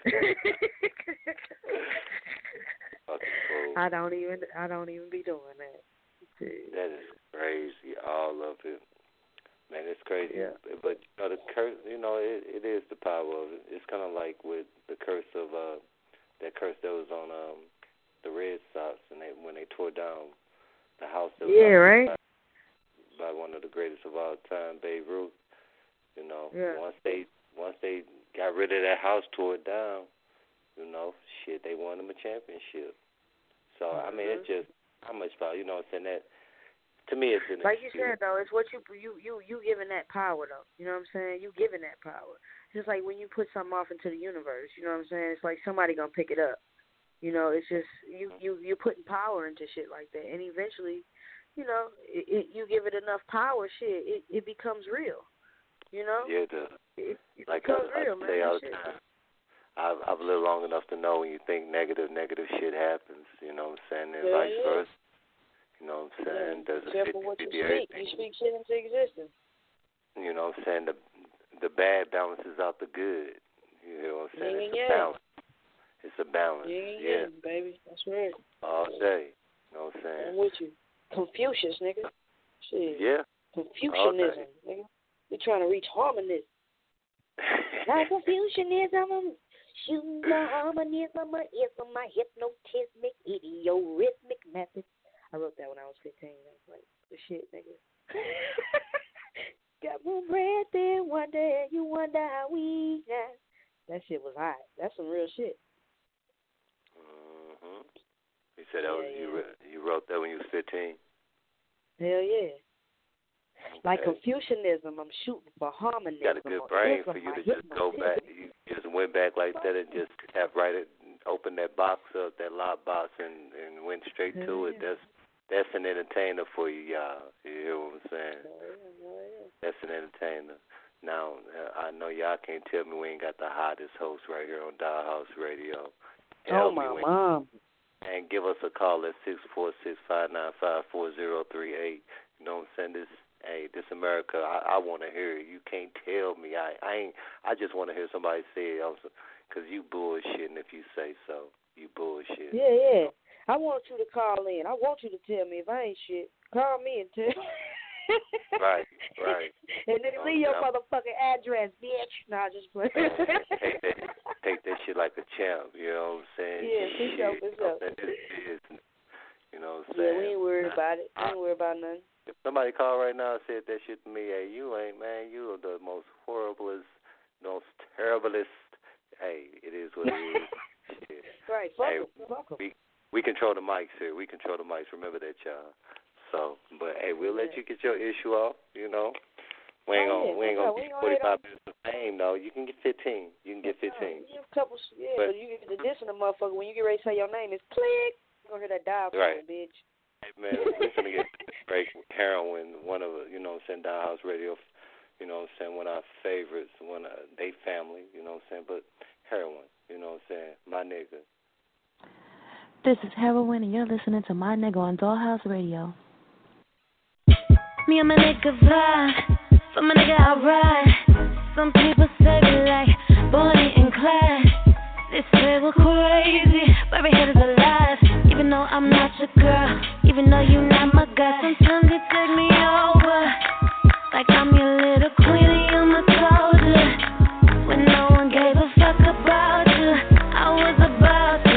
Fucking fool. I don't even. I don't even be doing that. That is crazy. All of it. Man, it's crazy. Yeah. But you know, the curse. You know, it, it is the power of it. It's kind of like with the curse of uh, that curse that was on um, the Red Sox, and they when they tore down the house. That was Yeah, right. By, by one of the greatest of all time, Babe Ruth. You know, Yeah. once they once they got rid of that house, tore it down. You know, shit, they won them a championship. So Mm-hmm. I mean, it's just how much power. You know what I'm saying? That to me, it's an Like you experience. said though, it's what you you you you giving that power though. You know what I'm saying? You giving that power. Just like when you put something off into the universe. You know what I'm saying? It's like somebody gonna pick it up. You know, it's just you you you're putting power into shit like that, and eventually, you know, it, it, you give it enough power, shit, it it becomes real. You know? Yeah, the, It, it like becomes I, I real, say man. all the Shit. time. I've, I've lived long enough to know when you think negative, negative shit happens. You know what I'm saying? And Yeah, vice yeah. versa. You know what I'm saying? Yeah. There's a Careful what you fifty-fifty speak. everything. You speak shit into existence. You know what I'm saying? The the bad balances out the good. You know what I'm saying? Yin It's and a yang. balance. It's a balance. Yin and Yeah. yang, baby. That's right. All day. You know what I'm saying? I'm with you. Confucius, nigga. Shit. Yeah. Confucianism, nigga. We're trying to reach harmonism. Not Confucianism, I'm shooting the harmonism, it's my hypnotismic, idiorhythmic method. I wrote that when I was fifteen. I was like, the shit, nigga. Got one breath in one day, you wonder how we got. That shit was hot. That's some real shit. Mm-hmm. You said that was, Yeah, you, yeah. wrote- you wrote that when you was fifteen? Hell yeah. Like Okay. Confucianism, I'm shooting for harmonism. Got a good or brain ism, for you my to just go back. hypnotism. You just went back like that and just have right it, open that box up, that lock box, and, and went straight to Yeah. it. That's that's an entertainer for you, y'all. You hear what I'm saying? Oh, yeah, oh, yeah. That's an entertainer. Now, uh, I know y'all can't tell me we ain't got the hottest host right here on Dollhouse Radio. Oh, Tell my me when, mom. and give us a call at six four six, five nine five, four zero three eight. You know what I'm saying? This, hey, this America, I, I want to hear it. You can't tell me. I, I ain't. I just want to hear somebody say it, because you bullshitting if you say so. You bullshit. Yeah, yeah. I want you to call in. I want you to tell me if I ain't shit. Call me and tell me. Right, right. And then leave your I'm- motherfucking address, bitch. Nah, just play. take that, take that shit like a champ. You know what I'm saying? Yeah, for Shit, sure, for you know sure. what I'm saying? This is, you know what I'm Yeah, saying? we ain't worried about it. We ain't worried about nothing. If somebody called right now and said that shit to me, hey, you ain't, man, you are the most horriblest, most terriblest. Hey, it is what it is. Shit. Right, fuck Hey, 'em. Fuck 'em. we we control the mics here. We control the mics. Remember that, y'all. So, but hey, we'll let you get your issue off. You know, we ain't Oh, yeah, gonna we ain't yeah, gonna we get ain't gonna forty-five hit minutes of fame though. You can get fifteen. You can get fifteen. You have a couple, yeah, But- but, you get the dissing the motherfucker when you get ready to say your name, it's click. You're gonna hear that dial Right. phone, bitch. Hey man, we're gonna get break with heroin. One of you know, what I'm saying, Dollhouse Radio. You know, what I'm saying, one of our favorites. One of they family. You know, what I'm saying, but heroin. You know, what I'm saying, my nigga. This is Heroin, and you're listening to My Nigga on Dollhouse Radio. Me and my nigga vibe, for my nigga I ride. Some people say we like Bonnie and Clyde. They say we're crazy, but every head is alive. Even though I'm not your girl, even though you not my guy. Sometimes you take me over, like I'm your little queen and you're my soldier. When no one gave a fuck about you, I was about to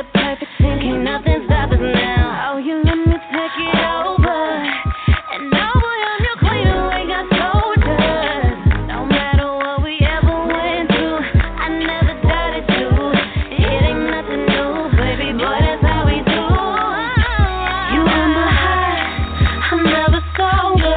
perfect ten. Can't nothing stop us now. Oh, you let me take it over. And now boy, I'm your queen, oh, I got soldiers. No matter what we ever went through, I never doubted you. It ain't nothing new, baby boy, that's how we do. You on my high, I'm never sober.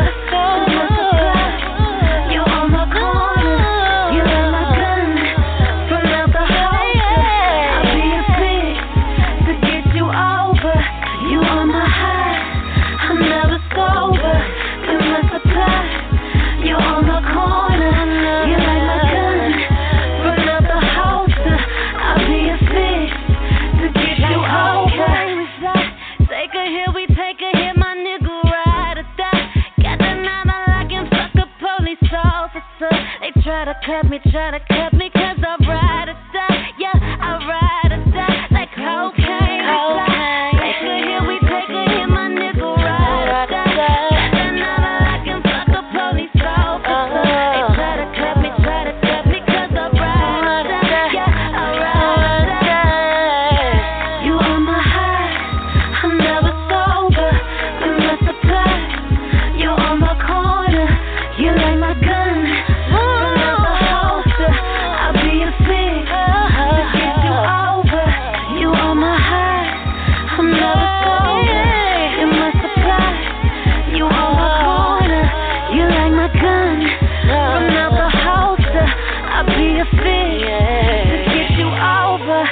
You on my corner, you in my gun. From out the holster, I'll be a fix to get you over. You on my high, I'm never sober. You my supply, you on my corner, you like my gun. From out the holster, I'll be a fix to get you over. Take a hit, we take a hit, my nigga ride or die. Got the nine, I like him, fuck a police officer. They try to cut me, try to cut me, cause I ride or die. Yeah, I ride or die like cocaine. cocaine. Take a hit, we take a hit, my nigga ride or die. Got the nine, I like him, fuck a police officer. They try to cut me, try to cut me, cause I ride or die. Yeah, I ride or die. You on my high, I'm never sober. You my supply, you on my corner, you like my gun. From out the holster, I'll be a fix to get you over. You on my high, I'm never sober. You my supply, you on my corner, you like my gun. From out the holster, I'll be a fix to get you over.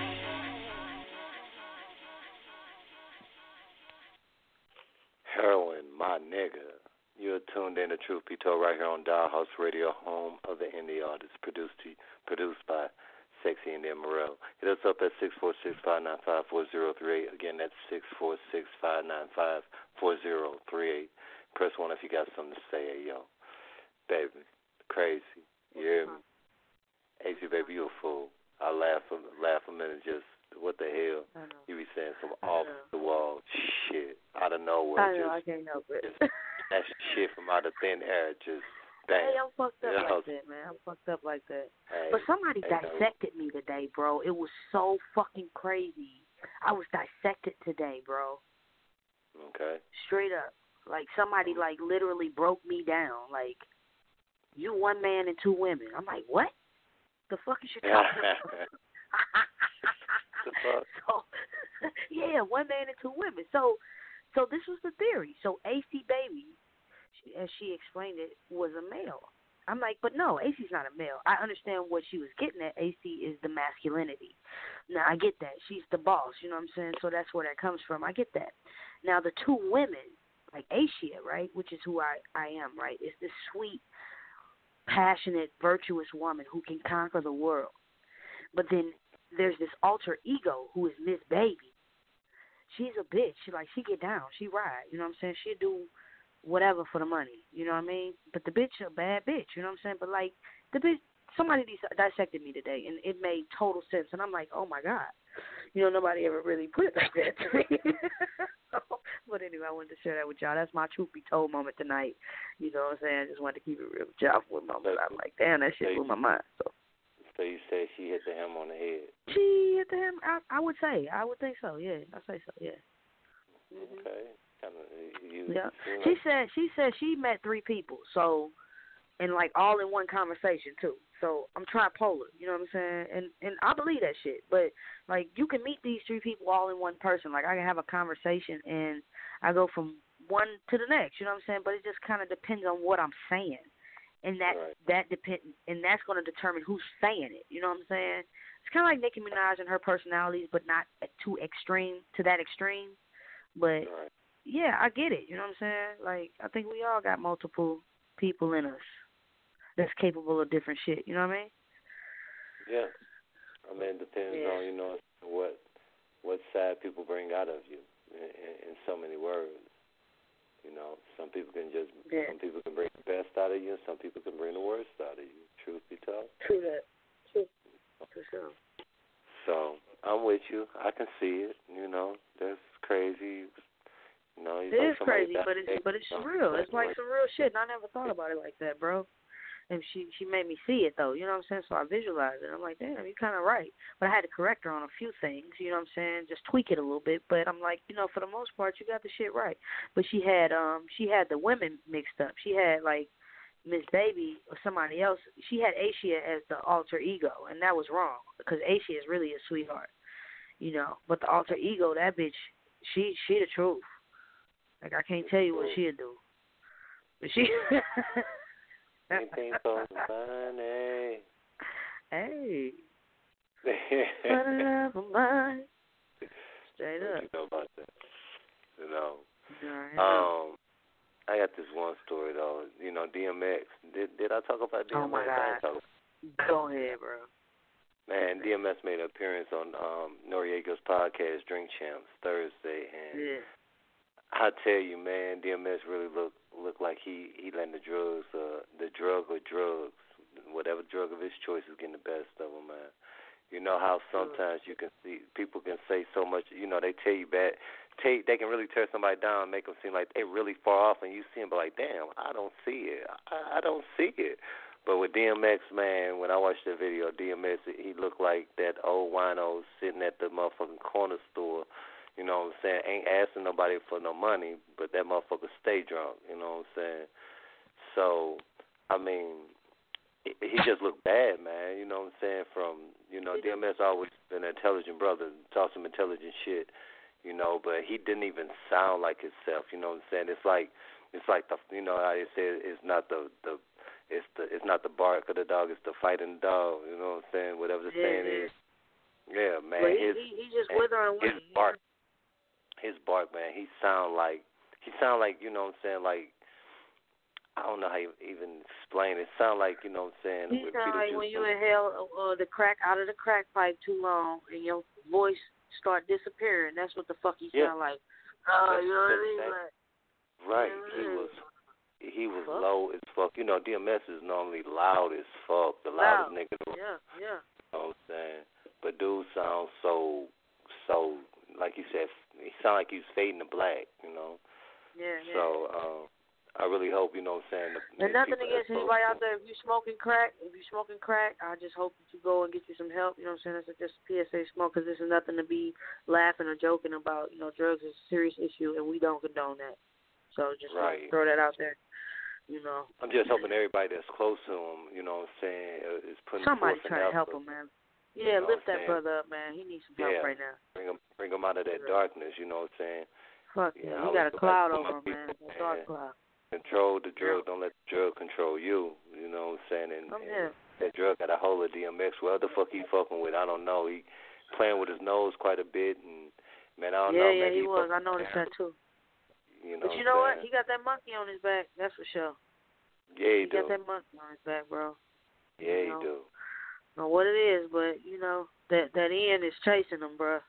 Heroin, my nigga. You're tuned in to Truth Be Told right here on Dollhouse Radio, home of the indie artists, produced to, produced by Sexy Indian Morel. Hit us up at six four six, five nine five, four zero three eight. Again, that's six four six, five nine five, four zero three eight. Press one if you got something to say. Hey, yo, baby, crazy. You hear me? A C, baby, you a fool. I laugh a, laugh a minute just, what the hell? You be saying some off-the-wall shit out of nowhere. I know, just, I can't help it. just, that shit from out of thin air, just bang. Hey, I'm fucked up you know? like that, man. I'm fucked up like that. Hey, But somebody hey, dissected me today, bro. It was so fucking crazy. I was dissected today, bro. Okay. Straight up. Like, somebody, like, literally broke me down. Like, you one man and two women. I'm like, what? The fuck is you talking about? The fuck? So, yeah, one man and two women. So, so this was the theory. So A C Baby, she, as she explained it, was a male. I'm like, but no, A C's not a male. I understand what she was getting at. A C is the masculinity. Now, I get that. She's the boss, you know what I'm saying? So that's where that comes from. I get that. Now, the two women, like Asia, right, which is who I, I am, right, is this sweet, passionate, virtuous woman who can conquer the world. But then there's this alter ego who is Miss Baby. She's a bitch. She like she get down, she ride. You know what I'm saying? She'll do whatever for the money. You know what I mean? But the bitch a bad bitch. You know what I'm saying? But like the bitch, somebody dis- dissected me today, and it made total sense. And I'm like, oh my god. You know, nobody ever really put it like that to me. But anyway, I wanted to share that with y'all. That's my Truth Be Told moment tonight. You know what I'm saying? I just wanted to keep it real with y'all for a moment. I'm like, damn, that shit blew my mind. So. So you say she hit the hammer on the head? She hit the hammer. I, I would say. I would think so. Yeah, I say so. Yeah. Mm-hmm. Okay. Kind of. You, yeah. You She said. She said she met three people. So, and like all in one conversation too. So I'm tripolar. You know what I'm saying? And and I believe that shit. But like you can meet these three people all in one person. Like I can have a conversation and I go from one to the next. You know what I'm saying? But it just kind of depends on what I'm saying. And that right. that depend and that's going to determine who's saying it. You know what I'm saying? It's kind of like Nicki Minaj and her personalities, but not too extreme to that extreme. But right. yeah, I get it. You know what I'm saying? Like I think we all got multiple people in us that's capable of different shit. You know what I mean? Yeah. I mean, it depends yeah. on you know what what side people bring out of you in, in, in so many words. You know, some people can just, yeah. some people can bring the best out of you, and some people can bring the worst out of you. Truth be told. True that. True. For sure. So I'm with you. I can see it. You know, that's crazy. You know, it is crazy, but it's but it's you know, real. It's like some real shit. And I never thought about it like that, bro. And she she made me see it, though. You know what I'm saying? So I visualized it. I'm like, damn, you're kind of right. But I had to correct her on a few things. You know what I'm saying? Just tweak it a little bit. But I'm like, you know, for the most part, you got the shit right. But she had um she had the women mixed up. She had, like, Miss Baby or somebody else. She had Aisha as the alter ego, and that was wrong because Aisha is really a sweetheart. You know, but the alter ego, that bitch, she she the truth. Like, I can't tell you what she'll do. But she... Anything so funny. Hey. Put it up for mine. Straight up. You know about that. You know. Right. Um, I got this one story, though. You know, D M X. Did did I talk about D M X? Oh, my God. Go ahead, bro. Man, D M X made an appearance on um, Noriega's podcast, Drink Champs, Thursday. And yeah. I tell you, man, D M X really look look like he he letting the drugs, uh, the drug or drugs, whatever drug of his choice is getting the best of him, man. You know how sometimes you can see people can say so much. You know, they tell you bad, tell you, they can really tear somebody down, and make them seem like they really far off, and you see them, but like, damn, I don't see it. I, I don't see it. But with D M X, man, when I watched the video, D M X, he looked like that old wino sitting at the motherfucking corner store. You know what I'm saying? Ain't asking nobody for no money, but that motherfucker stay drunk. You know what I'm saying? So, I mean, he just looked bad, man. You know what I'm saying? From, you know, D M S always been an intelligent brother, talk some intelligent shit, you know, but he didn't even sound like himself. You know what I'm saying? It's like, it's like the, you know how they say it's not the, the, it's the, it's not the bark of the dog, it's the fighting dog. You know what I'm saying? Whatever the yeah, saying yeah. is. Yeah, man. But he, his, he, he just withering away. His bark. His bark, man, he sound like, he sound like, you know what I'm saying, like, I don't know how you even explain it. It sound like, you know what I'm saying. He sound like when you inhale uh, the crack out of the crack pipe too long and your voice start disappearing. That's what the fuck he yeah. sound like. Oh, uh, you know what I mean? Like, right. Yeah. He was he was fuck. low as fuck. You know, D M S is normally loud as fuck. The loudest Loud. nigga. Yeah, yeah. You know what I'm saying? But dude sounds so, so, like you said, he sound like he was fading to black, you know? Yeah, yeah. So, um, I really hope, you know what I'm saying. The, and nothing against anybody out there. If you're smoking crack, if you're smoking crack, I just hope that you go and get you some help. You know what I'm saying? That's just P S A smoke, because this is nothing to be laughing or joking about. You know, drugs is a serious issue, and we don't condone that. So just right. throw that out there. You know. I'm just hoping everybody that's close to him, you know what I'm saying, is putting somebody forth trying to help effort. him, man. Yeah, you know lift that saying? brother up, man. He needs some help yeah. right now. Bring him, bring him out of that darkness. You know what I'm saying? Fuck yeah, you got a cloud over him, man. A dark cloud. Control the drug. Don't let the drug control you. You know what I'm saying? And, oh, and yeah. that drug got a hold of D M X. What the fuck he fucking with? I don't know. He playing with his nose quite a bit, and man, I don't yeah, know. Yeah, yeah, he, he was. I noticed that too. You know but you know what? what? He got that monkey on his back. That's for sure. Yeah, he, he do. got that monkey on his back, bro. Yeah, you he know? do. I don't know what it is, but you know that that end is chasing him, bro.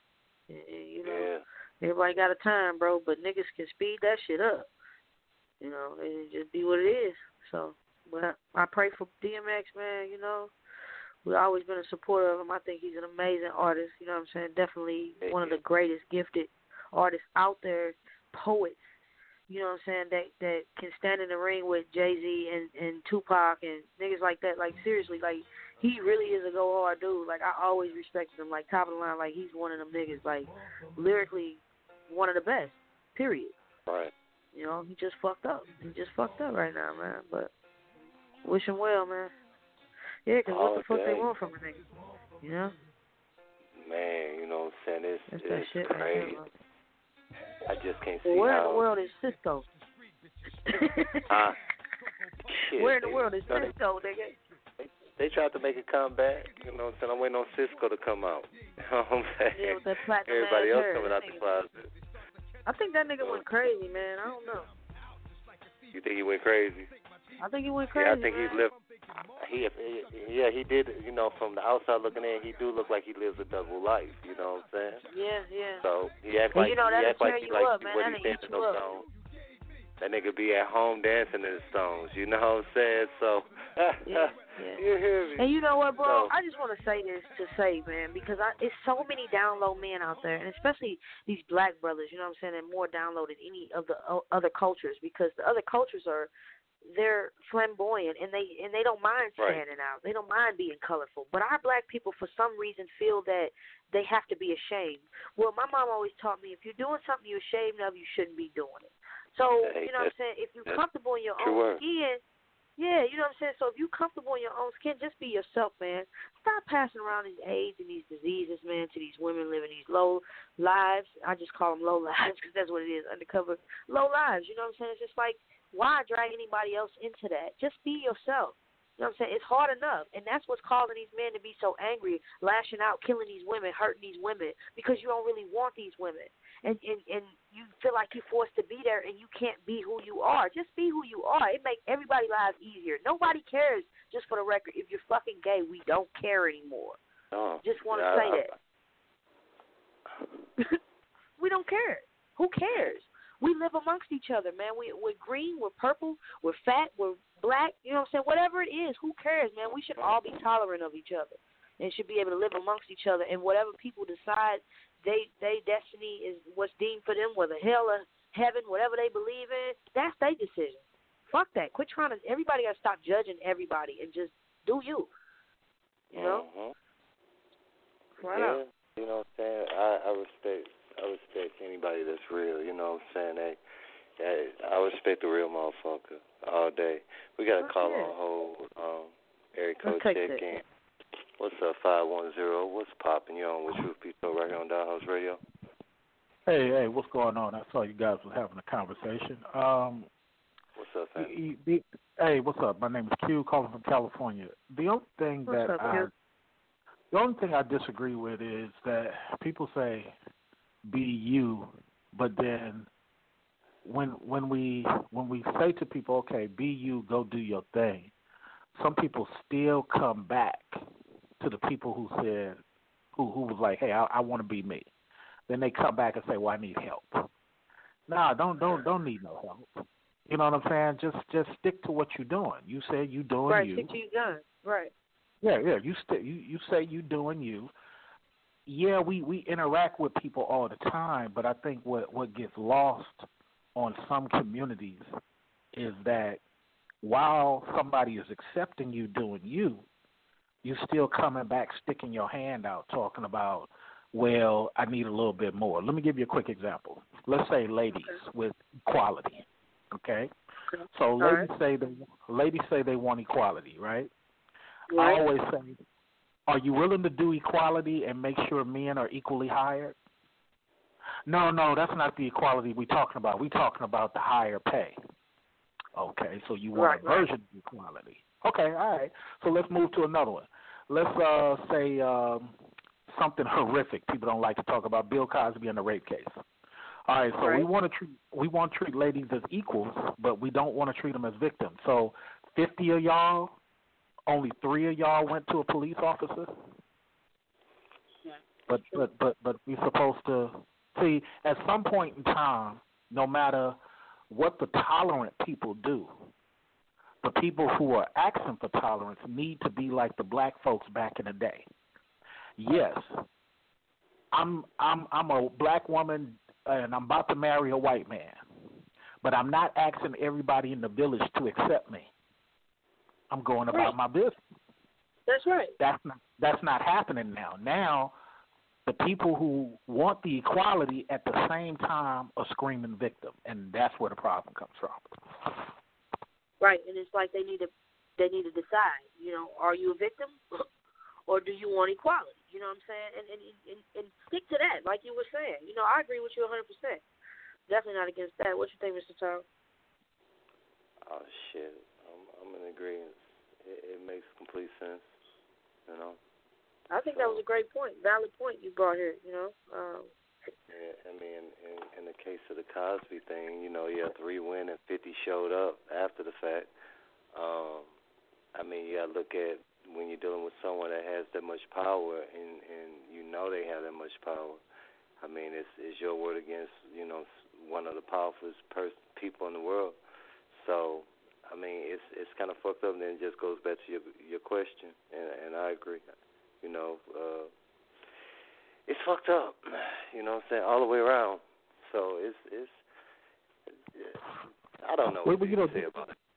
You know, yeah. everybody got a time, bro, but niggas can speed that shit up. You know, it just be what it is. So, but I pray for D M X, man. You know, we've always been a supporter of him. I think he's an amazing artist. You know what I'm saying? Definitely Thank one you. of the greatest gifted artists out there, poets. You know what I'm saying? That that can stand in the ring with Jay-Z and, and Tupac and niggas like that. Like, seriously, like, he really is a go-hard dude. Like, I always respected him. Like, top of the line, like, he's one of them niggas. Like, lyrically, one of the best, period. Right. You know, he just fucked up. He just fucked up right now, man. But wish him well, man. Yeah, because what the fuck they want from a nigga? You know? Man, you know what I'm saying? It's, That's it's that shit crazy. right there, I just can't see well, where how... in the world is Cisco? huh? Shit, where in the they, world is you know, Cisco, nigga? They, they tried to make a comeback. You know what I'm saying? I'm waiting on Cisco to come out. You know what I'm saying? Yeah, with that platinum Everybody else hair. coming out the closet. I think that nigga went crazy, man. I don't know. You think he went crazy? I think he went crazy. Yeah, I think man. he lived. He, yeah, he did. You know, from the outside looking in, he do look like he lives a double life. You know what I'm saying? Yeah, yeah. So he act and like you know, he act tear like you he like up, man. what That'll he eat said in you those up. songs. That nigga be at home dancing in the Stones. You know what I'm saying? So. yeah, yeah. You hear me? And you know what, bro? So, I just want to say this to say, man, because I, it's so many down low men out there, and especially these black brothers. You know what I'm saying? And more down low than any of the o- other cultures, because the other cultures are they're flamboyant and they and they don't mind standing right. out. They don't mind being colorful. But our black people, for some reason, feel that they have to be ashamed. Well, my mom always taught me if you're doing something you're ashamed of, you shouldn't be doing it. So, hey, you know what I'm saying? If you're comfortable in your own word. skin, yeah, you know what I'm saying? So if you're comfortable in your own skin, just be yourself, man. Stop passing around these AIDS and these diseases, man, to these women living these low lives. I just call them low lives because that's what it is, undercover low lives. You know what I'm saying? It's just like, why drag anybody else into that? Just be yourself. You know what I'm saying? It's hard enough, and that's what's causing these men to be so angry, lashing out, killing these women, hurting these women, because you don't really want these women. And, and and you feel like you're forced to be there and you can't be who you are. Just be who you are. It makes everybody's lives easier. Nobody cares, just for the record, if you're fucking gay, we don't care anymore. Oh, just want to yeah, say I, that. We don't care. Who cares? We live amongst each other, man. We, we're green, we're purple, we're fat, we're black, you know what I'm saying? Whatever it is, who cares, man? We should all be tolerant of each other and should be able to live amongst each other. And whatever people decide they they destiny is what's deemed for them, whether hell or heaven, whatever they believe in, that's their decision. Fuck that. Quit trying to – everybody got to stop judging everybody and just do you, you know? Mm-hmm. Right yeah, out. you know what I'm saying? I, I respect I respect anybody that's real, you know what I'm saying? They, they, I respect the real motherfucker all day. We got a oh, call yeah. on hold. Um, area code check in. What's up, five one zero? What's popping? You on with Truth Be Told right here on Dollhouse Radio? Hey, hey, what's going on? I saw you guys was having a conversation. Um, what's up, fam? You, you, hey, what's up? My name is Q, calling from California. The only thing what's that up, I, Q? the only thing I disagree with is that people say be you, but then when when we when we say to people, okay, be you, go do your thing, some people still come back to the people who said, who who was like, hey, I, I want to be me. Then they come back and say, well, I need help. Nah, don't don't don't need no help. You know what I'm saying? Just just stick to what you're doing. You said you doing right, you. Right, stick to your gun. Right. Yeah, yeah. You st- you you say you doing you. Yeah, we, we interact with people all the time, but I think what, what gets lost on some communities is that while somebody is accepting you doing you, you still coming back, sticking your hand out, talking about, well, I need a little bit more. Let me give you a quick example. Let's say ladies okay. with equality, okay? okay. So all ladies right. say they ladies say they want equality, right? Yeah. I always say, are you willing to do equality and make sure men are equally hired? No, no, that's not the equality we're talking about. We're talking about the higher pay. Okay, so you want right, a version right. of equality. Okay, all right. So let's move to another one. Let's uh, say um, something horrific people don't like to talk about, Bill Cosby and the rape case. All right, so right. we want to treat we want to treat ladies as equals, but we don't want to treat them as victims. So fifty of y'all, only three of y'all went to a police officer. Yeah. But but but but we're supposed to see at some point in time, no matter what the tolerant people do, the people who are asking for tolerance need to be like the black folks back in the day. Yes, I'm I'm I'm a black woman and I'm about to marry a white man, but I'm not asking everybody in the village to accept me. I'm going about right. my business. That's right. That's not that's not happening now. Now, the people who want the equality at the same time are screaming victim, and that's where the problem comes from. Right, and it's like they need to they need to decide. You know, are you a victim, or do you want equality? You know what I'm saying? And and, and and stick to that, like you were saying. You know, I agree with you one hundred percent. Definitely not against that. What you think, Mister Tom? Oh shit, I'm, I'm in agreement. It, it makes complete sense. You know. I think so, that was a great point, valid point you brought here. You know. Um, yeah, I mean, in, in the case of the Cosby thing, you know, yeah, three went and fifty showed up after the fact. Um, I mean, you got to look at when you're dealing with someone that has that much power, and, and you know they have that much power. I mean, it's it's your word against, you know, one of the powerful pers- people in the world. So, I mean, it's it's kind of fucked up, and then it just goes back to your your question, and, and I agree. You know, uh, it's fucked up. You know what I'm saying, all the way around. So it's it's. it's I don't know what well, you know, say about it.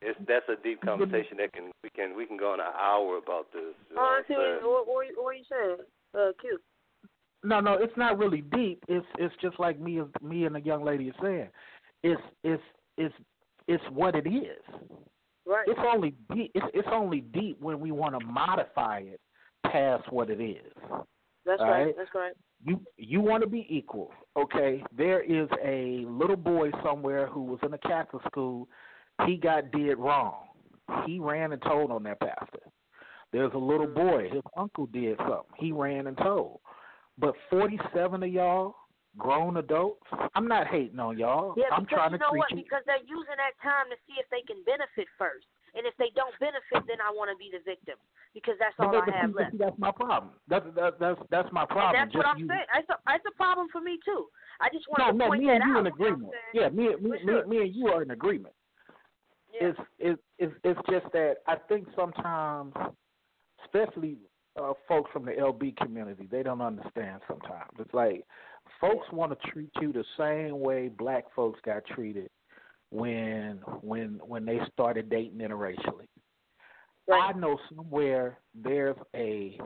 it's that's a deep conversation that can we can we can go on an hour about this. You know oh, I see what, what, what, what are you saying? Uh, Q. No, no, it's not really deep. It's it's just like me me and the young lady is saying. It's it's it's it's what it is. Right. It's only deep. It's it's only deep when we want to modify it past what it is. That's All right. right. That's right. You you want to be equal, okay? There is a little boy somewhere who was in a Catholic school. He got did wrong. He ran and told on that pastor. There's a little boy. His uncle did something. He ran and told. But forty-seven of y'all, grown adults, I'm not hating on y'all. Yeah, I'm because trying you to know treat what? you. Because they're using that time to see if they can benefit first. And if they don't benefit, then I want to be the victim because that's all But I have see, left. That's my problem. That's that, that's that's my problem. And that's what Just I'm you, saying. That's a, that's a problem for me too. I just want no, to no, point me that and you out. in agreement. Yeah, me, me, me, sure. me and you are in agreement. Yeah. It's, it's it's it's just that I think sometimes, especially uh, folks from the L B community, they don't understand sometimes. It's like folks want to treat you the same way black folks got treated when when when they started dating interracially. Right. I know somewhere there's a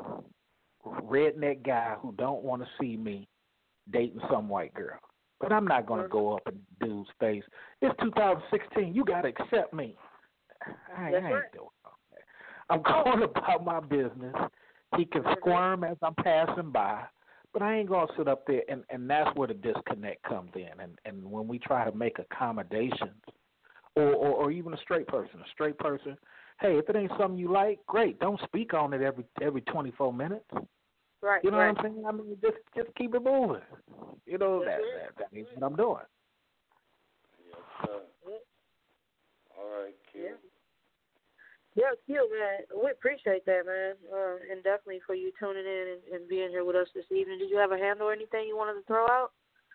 redneck guy who don't want to see me dating some white girl. But I'm not going to go up in dude's face. It's two thousand sixteen. You got to accept me. I, I ain't right. doing all that. I'm going about my business. He can squirm as I'm passing by, but I ain't going to sit up there, and, and that's where the disconnect comes in. And, and when we try to make accommodations, or, or, or even a straight person, a straight person, hey, if it ain't something you like, great. Don't speak on it every every twenty-four minutes. Right. You know right. what I'm saying? I mean, just just keep it moving. You know that that, that is what I'm doing. Yes, sir. Yeah. All right, Q. Yeah. Yeah, Q, man. We appreciate that, man, uh, and definitely for you tuning in and, and being here with us this evening. Did you have a handle or anything you wanted to throw out?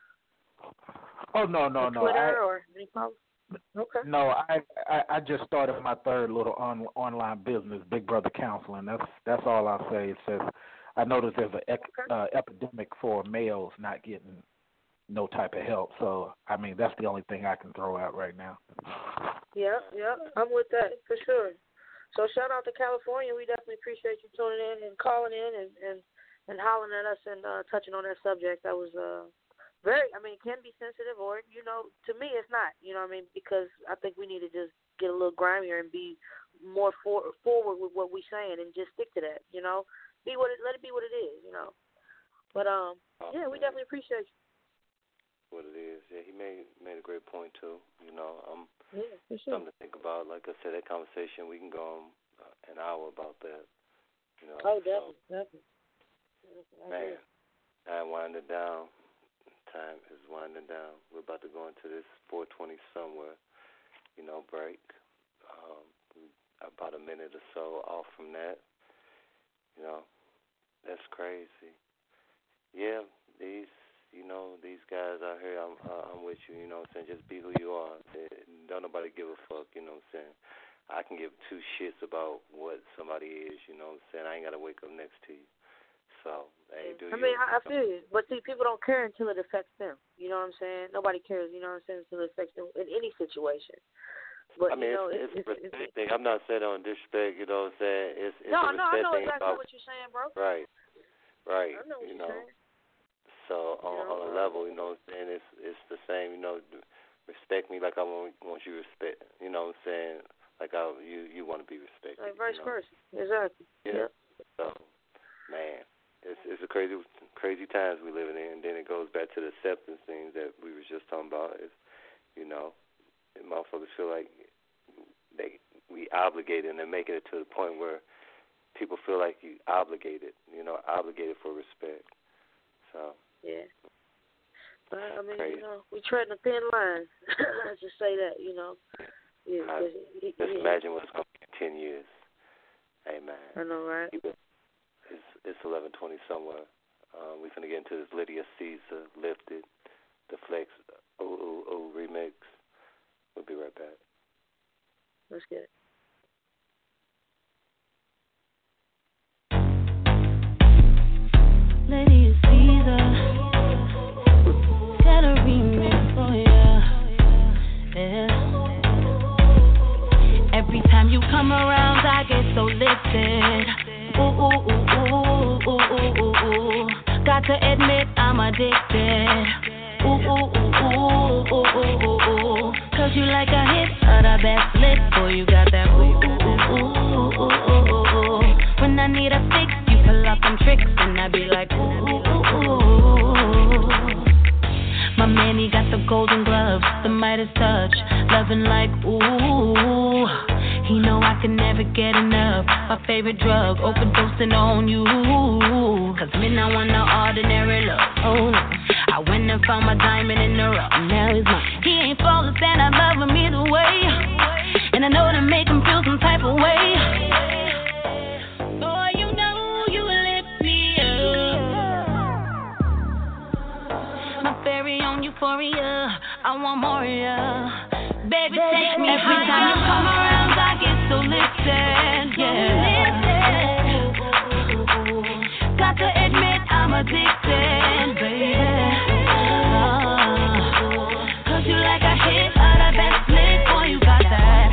Oh no, no, no. Twitter I, or any posts? Okay. No, I, I I just started my third little on, online business, Big Brother Counseling. That's that's all I'll say. It says I noticed there's an ec, uh, epidemic for males not getting no type of help. So I mean that's the only thing I can throw out right now. Yeah, yeah, I'm with that for sure. So shout out to California. We definitely appreciate you tuning in and calling in and and, and hollering at us and uh, touching on that subject. That was uh. Very, I mean, it can be sensitive, or, you know, to me it's not, you know what I mean, because I think we need to just get a little grimier and be more for, forward with what we're saying and just stick to that, you know. Be what it, let it be what it is, you know. But, um, yeah, we definitely appreciate you. What it is. Yeah, he made made a great point, too. You know, um, yeah, for sure. something to think about. Like I said, that conversation, we can go on uh, an hour about that, you know. Oh, definitely, so, definitely. Man, I wind it down. Time is winding down. We're about to go into this four twenty somewhere, you know, break. Um, about a minute or so off from that. You know, that's crazy. Yeah, these, you know, these guys out here, I'm, uh, I'm with you. You know what I'm saying? Just be who you are. Don't nobody give a fuck. You know what I'm saying? I can give two shits about what somebody is. You know what I'm saying? I ain't gotta wake up next to you. So, hey, do I you. mean, I, I feel you. But, see, people don't care until it affects them. You know what I'm saying? Nobody cares, you know what I'm saying, until it affects them in any situation. But, I mean, you know, it's, it's, it's a it's, respect it's, thing. I'm not saying on disrespect, you know what I'm saying? It's, it's no, a no, I respect know thing exactly about, what you're saying, bro. Right, right. I know what you you're know. saying. So, on, you know, on a level, you know what I'm saying, it's, it's the same, you know, respect me like I want, want you to respect, you know what I'm saying? Like I, you, you want to be respected. Like vice you know? versa. Exactly. Yeah. yeah. So, man. It's it's a crazy crazy times we living in, and then it goes back to the acceptance things that we was just talking about. Is you know, and motherfuckers feel like they we obligated, and they're making it to the point where people feel like you obligated, you know, obligated for respect. So yeah, but I mean, crazy. you know, we treading a thin line. Let's just say that, you know. Yeah. I, it, just yeah. imagine what's going to be in ten years. Hey man. I know, right? It's it's eleven twenty somewhere. Um, we're gonna get into this Lydia Caesar Lifted, the Flex O O O remix. We'll be right back. Let's get it. Lydia Caesar got a remix, oh yeah, yeah. best lick, boy, you got that ooh, ooh, ooh, ooh, ooh, ooh, ooh. When I need a fix, you pull up them tricks, and I be like, ooh, ooh, ooh, ooh. My man, he got the golden gloves, the Midas touch, loving like, ooh. He know I can never get enough. My favorite drug, overdosing on you. Cause me not want no ordinary love. Oh no. I went and found my diamond in the rough. Now he's mine. He ain't flawless and I love him either way. And I know to make him feel some type of way. Boy, you know you lift me up. My very own euphoria. I want more of ya. Baby, take me every high. Time you come around, I get so lifted, yeah. Got to admit, I'm addicted, baby. Oh, cause you like a hit of the best lick, boy, you got that.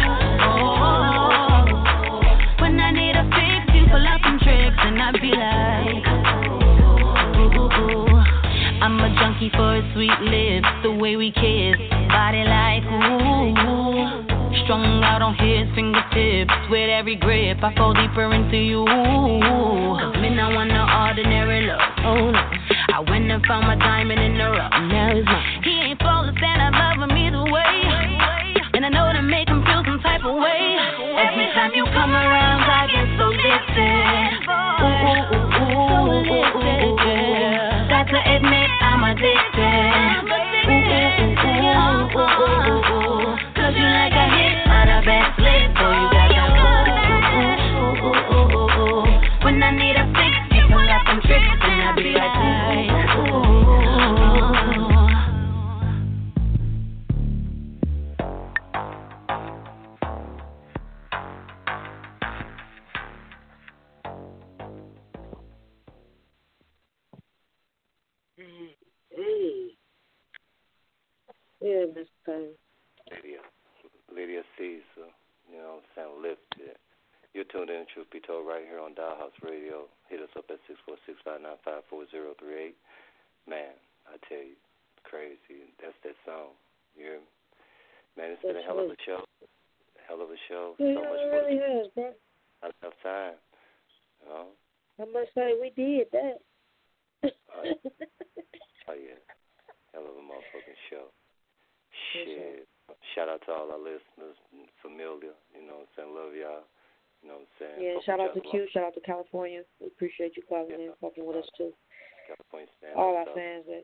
Oh, when I need a fix, you pull out some tricks, and I be like, ooh, I'm a junkie for his sweet lips, the way we kiss, body like, ooh. Strung out on his fingertips, with every grip, I fall deeper into you. Cause me not want no ordinary love, oh no. I went and found my diamond in the rough, now he's mine. He ain't flawless and I love him either way. And I know to make him feel some type of way. Every time you come around, I get so lifted. Ooh, ooh, ooh, ooh, ooh, ooh, yeah. Got to admit, I'm addicted. Ooh, ooh, ooh, ooh, ooh, ooh, ooh. Cause you like a hit of the best lick, boy, you got that ooh, ooh, ooh, ooh, ooh, ooh. When I need a fix, you pull out them tricks, and I be like, ooh, ooh, ooh. Hey. Yeah, Miss Payne. Lydia, Lydia Caesar, you know what I'm saying, lifted. You're tuned in, truth be told, right here on Dollhouse Radio. Hit us up at six four six, five nine five, four zero three eight. Man, I tell you, crazy. That's that song. You hear me? Man, it's been a hell of a show. Hell of a show. Yeah, so much it really has, bro. Not enough time. You know? I must say, we did that. Oh, yeah. Oh, yeah. Hell of a motherfucking show. Shit. Shout out to all our listeners, familiar, you know what I'm saying, love y'all, you know what I'm saying. Yeah, Hope shout out to y'all Q, shout out to California. We appreciate you calling yeah. in, fucking with us too. California stand all up, our fans that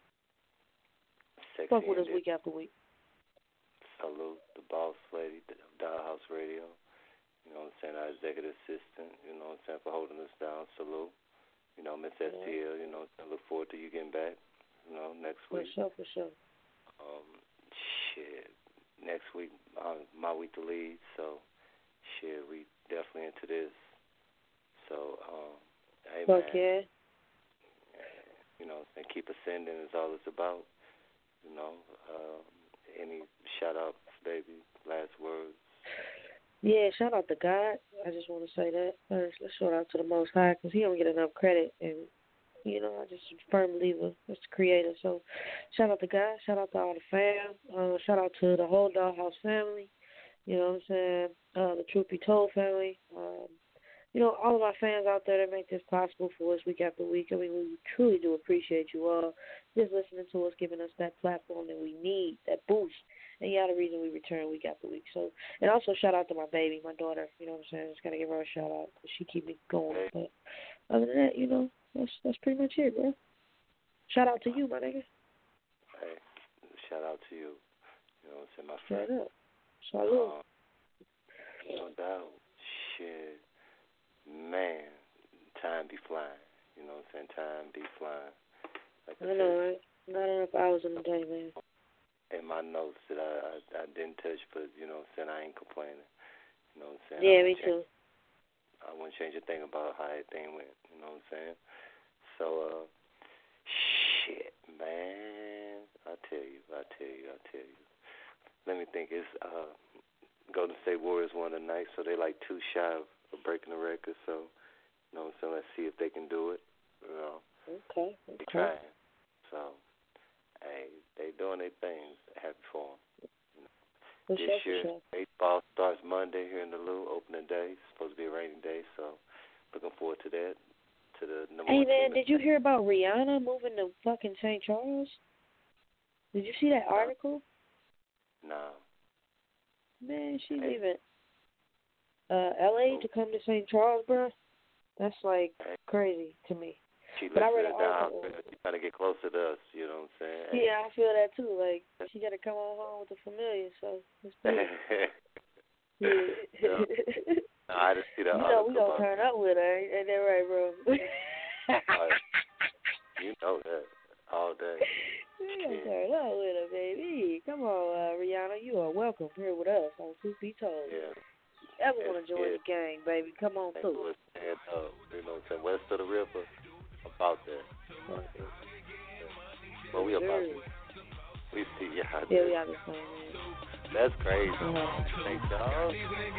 Sexy fuck with us it. week after week. Salute the boss lady of Dollhouse Radio, you know what I'm saying, our executive assistant, you know what I'm saying, for holding us down. Salute. You know, Miss S T L, you know, I look forward to you getting back, you know, next week. For sure, for sure. Um, shit. Next week, uh, my week to lead, so shit, we definitely into this. So, um, hey, Fuck man. yeah. You know, and keep ascending is all it's about. You know, um, any shout-outs, baby, last words? Yeah, shout out to God. I just want to say that first. Let's shout out to the Most High because he don't get enough credit. And, you know, I just firm believer. That's the creator. So shout out to God. Shout out to all the fam. Uh, shout out to the whole Dollhouse family. You know what I'm saying? Uh, the Truth Be Told family. Um, you know, all of our fans out there that make this possible for us week after week. I mean, we truly do appreciate you all just listening to us, giving us that platform that we need, that boost. And y'all the reason we return week after week. So, and also shout out to my baby, my daughter. You know what I'm saying? Just gotta give her a shout out because she keep me going. But other than that, you know, that's that's pretty much it, bro. Shout out to you, my nigga. Hey, shout out to you. You know what I'm saying, my friend. Shout out. Salute. Um, no doubt. Shit. Man, time be flying. You know what I'm saying? Time be flying. Like I, I know, right? Not enough hours in the day, man. In my notes that I, I I didn't touch, but you know what I'm saying, I ain't complaining. You know what I'm saying? Yeah, me change, too. I wouldn't change a thing about how everything went. You know what I'm saying? So, uh, shit, man. I tell you, I tell you, I tell you. Let me think. It's uh, Golden State Warriors won tonight, so they like two shy of, of breaking the record. So, you know what I'm saying? Let's see if they can do it. You know? Okay. Okay. They trying. So. Hey, they doing their things. Happy for them. You know. For this sure, year, for sure. baseball starts Monday here in the Lou, opening day. It's supposed to be a rainy day, so looking forward to that. To the number hey, one man, team. did you hear about Rihanna moving to fucking Saint Charles? Did you see that article? No. Man, she's hey. leaving uh, L A to come to Saint Charles, bro. That's, like, hey. crazy to me. She but I read listening an down. article. She's trying to get closer to us, you know what I'm saying? Hey. Yeah, I feel that, too. Like, she got to come on home with the familiar, so it's beautiful. yeah. yeah. No, I just see that you article. know we gonna turn up with her, ain't that right, bro? uh, you know that all day. We gonna turn up with her, baby. Come on, uh, Rihanna, you are welcome here with us on Truth Be Told. Yeah. Ever yes, wanna join yeah. the gang, baby? Come on Saint through. Louis, and, uh, you know what I'm saying? West of the river, about that. Okay. Well, we about it. We see you out Yeah, there. we out this thing, man. That's crazy. Uh-huh. Thank y'all.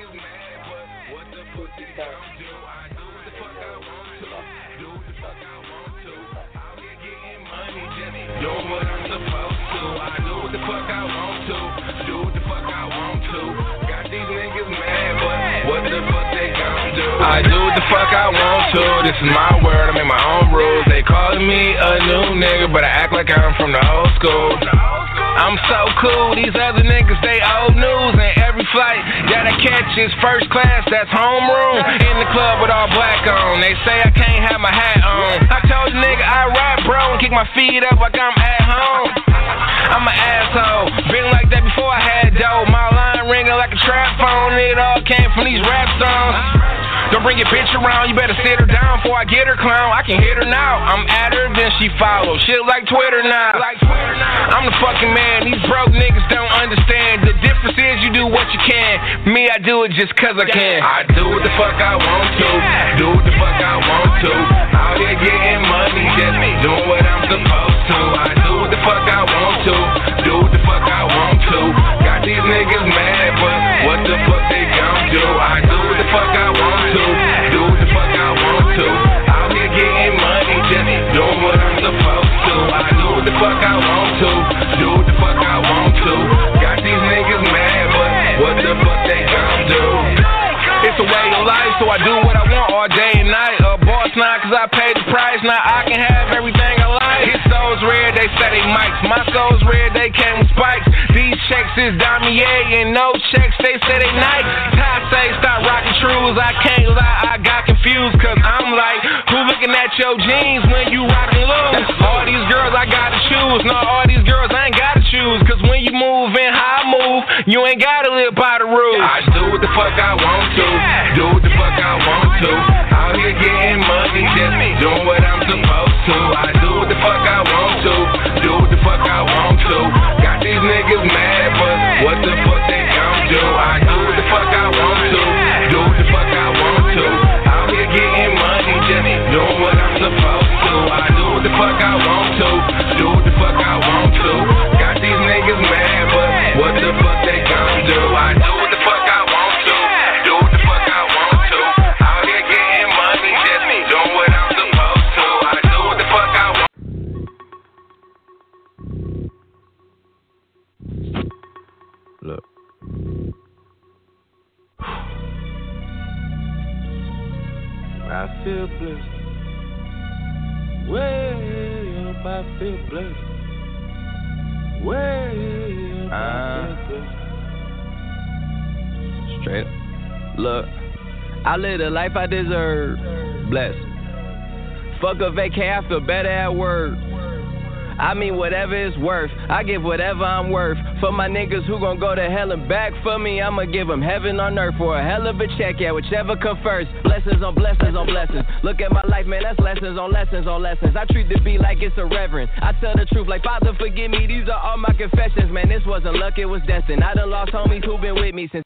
Doing what I'm supposed to. I do what the fuck I want to. Do what the fuck I want to. Got these niggas mad, but what the fuck they gon' do? I do what the fuck I want to. This is my world, I make my own rules. They calling me a new nigga, but I act like I'm from the old school. I'm so cool, these other niggas, they old news. And every flight that I catch is first class, that's homeroom. In the club with all black on, they say I can't have my hat on. I told the nigga I rap, bro, and kick my feet up like I'm at home. I'm an asshole, been like that before I had dough. My line ringing like a trap phone, it all came from these rap songs. Don't bring your bitch around, you better sit her down before I get her, clown. I can hit her now, I'm at her, then she follow. Shit like Twitter now. I'm the fucking man, these broke niggas don't understand. The difference is you do what you can. Me, I do it just cause I can. I do what the fuck I want to. Do what the fuck I want to. Out here getting money, just doing what I'm supposed to. I do what the fuck I want to. Do what the fuck I want to. Got these niggas mad, but what the fuck they gon' do? I do what the fuck I want to. Do what the fuck I want to. Out here getting money, just doing what I'm supposed to. I do what the fuck I want to. Do what the fuck I want to. Got these niggas mad, but what the fuck they gon' do? It's a way of life, so I do what I want all day and night. A boss now, cause I paid the price. Now I can have everything I like. His soul's red, they say they mics. My soul's red, they came with spikes. These checks is Damier, and no checks, they say they nice. Ty say stop rocking trues. I can't lie, I got confused, cause I'm like, who looking at your jeans when you rockin' loose? All these girls I gotta choose. No, all these girls I ain't gotta choose, cause when you move in how I move, you ain't gotta live by the rules. I do what the fuck I want to. Do what the fuck I want to. Out here getting money, just doing what I'm supposed to. I do what the fuck I want to. Do what the fuck I want to. Got these niggas mad, but what the fuck they gon' do? I do what the fuck I want to. Do what the fuck I want to. Out here getting money, just doing what I'm supposed to. I do what the fuck I want to. Do what the fuck I want to. Got these niggas mad, but what the fuck they gon' do? I do what the fuck I want to. Do what the fuck I want to. Out here getting money, just doing what I'm supposed to. I do what the fuck I want. Look. I feel blessed. Way up, I feel blessed. Way up, I feel blessed. Straight up. Look, I live the life I deserve. Blessed. Fuck a vacay, I feel better at work. I mean whatever it's worth, I give whatever I'm worth. For my niggas who gon' go to hell and back for me, I'ma give them heaven on earth for a hell of a check, yeah, whichever come first. Blessings on blessings on blessings. Look at my life, man, that's lessons on lessons on lessons. I treat the beat like it's a reverend. I tell the truth like, Father, forgive me, these are all my confessions. Man, this wasn't luck, it was destined. I done lost homies who been with me since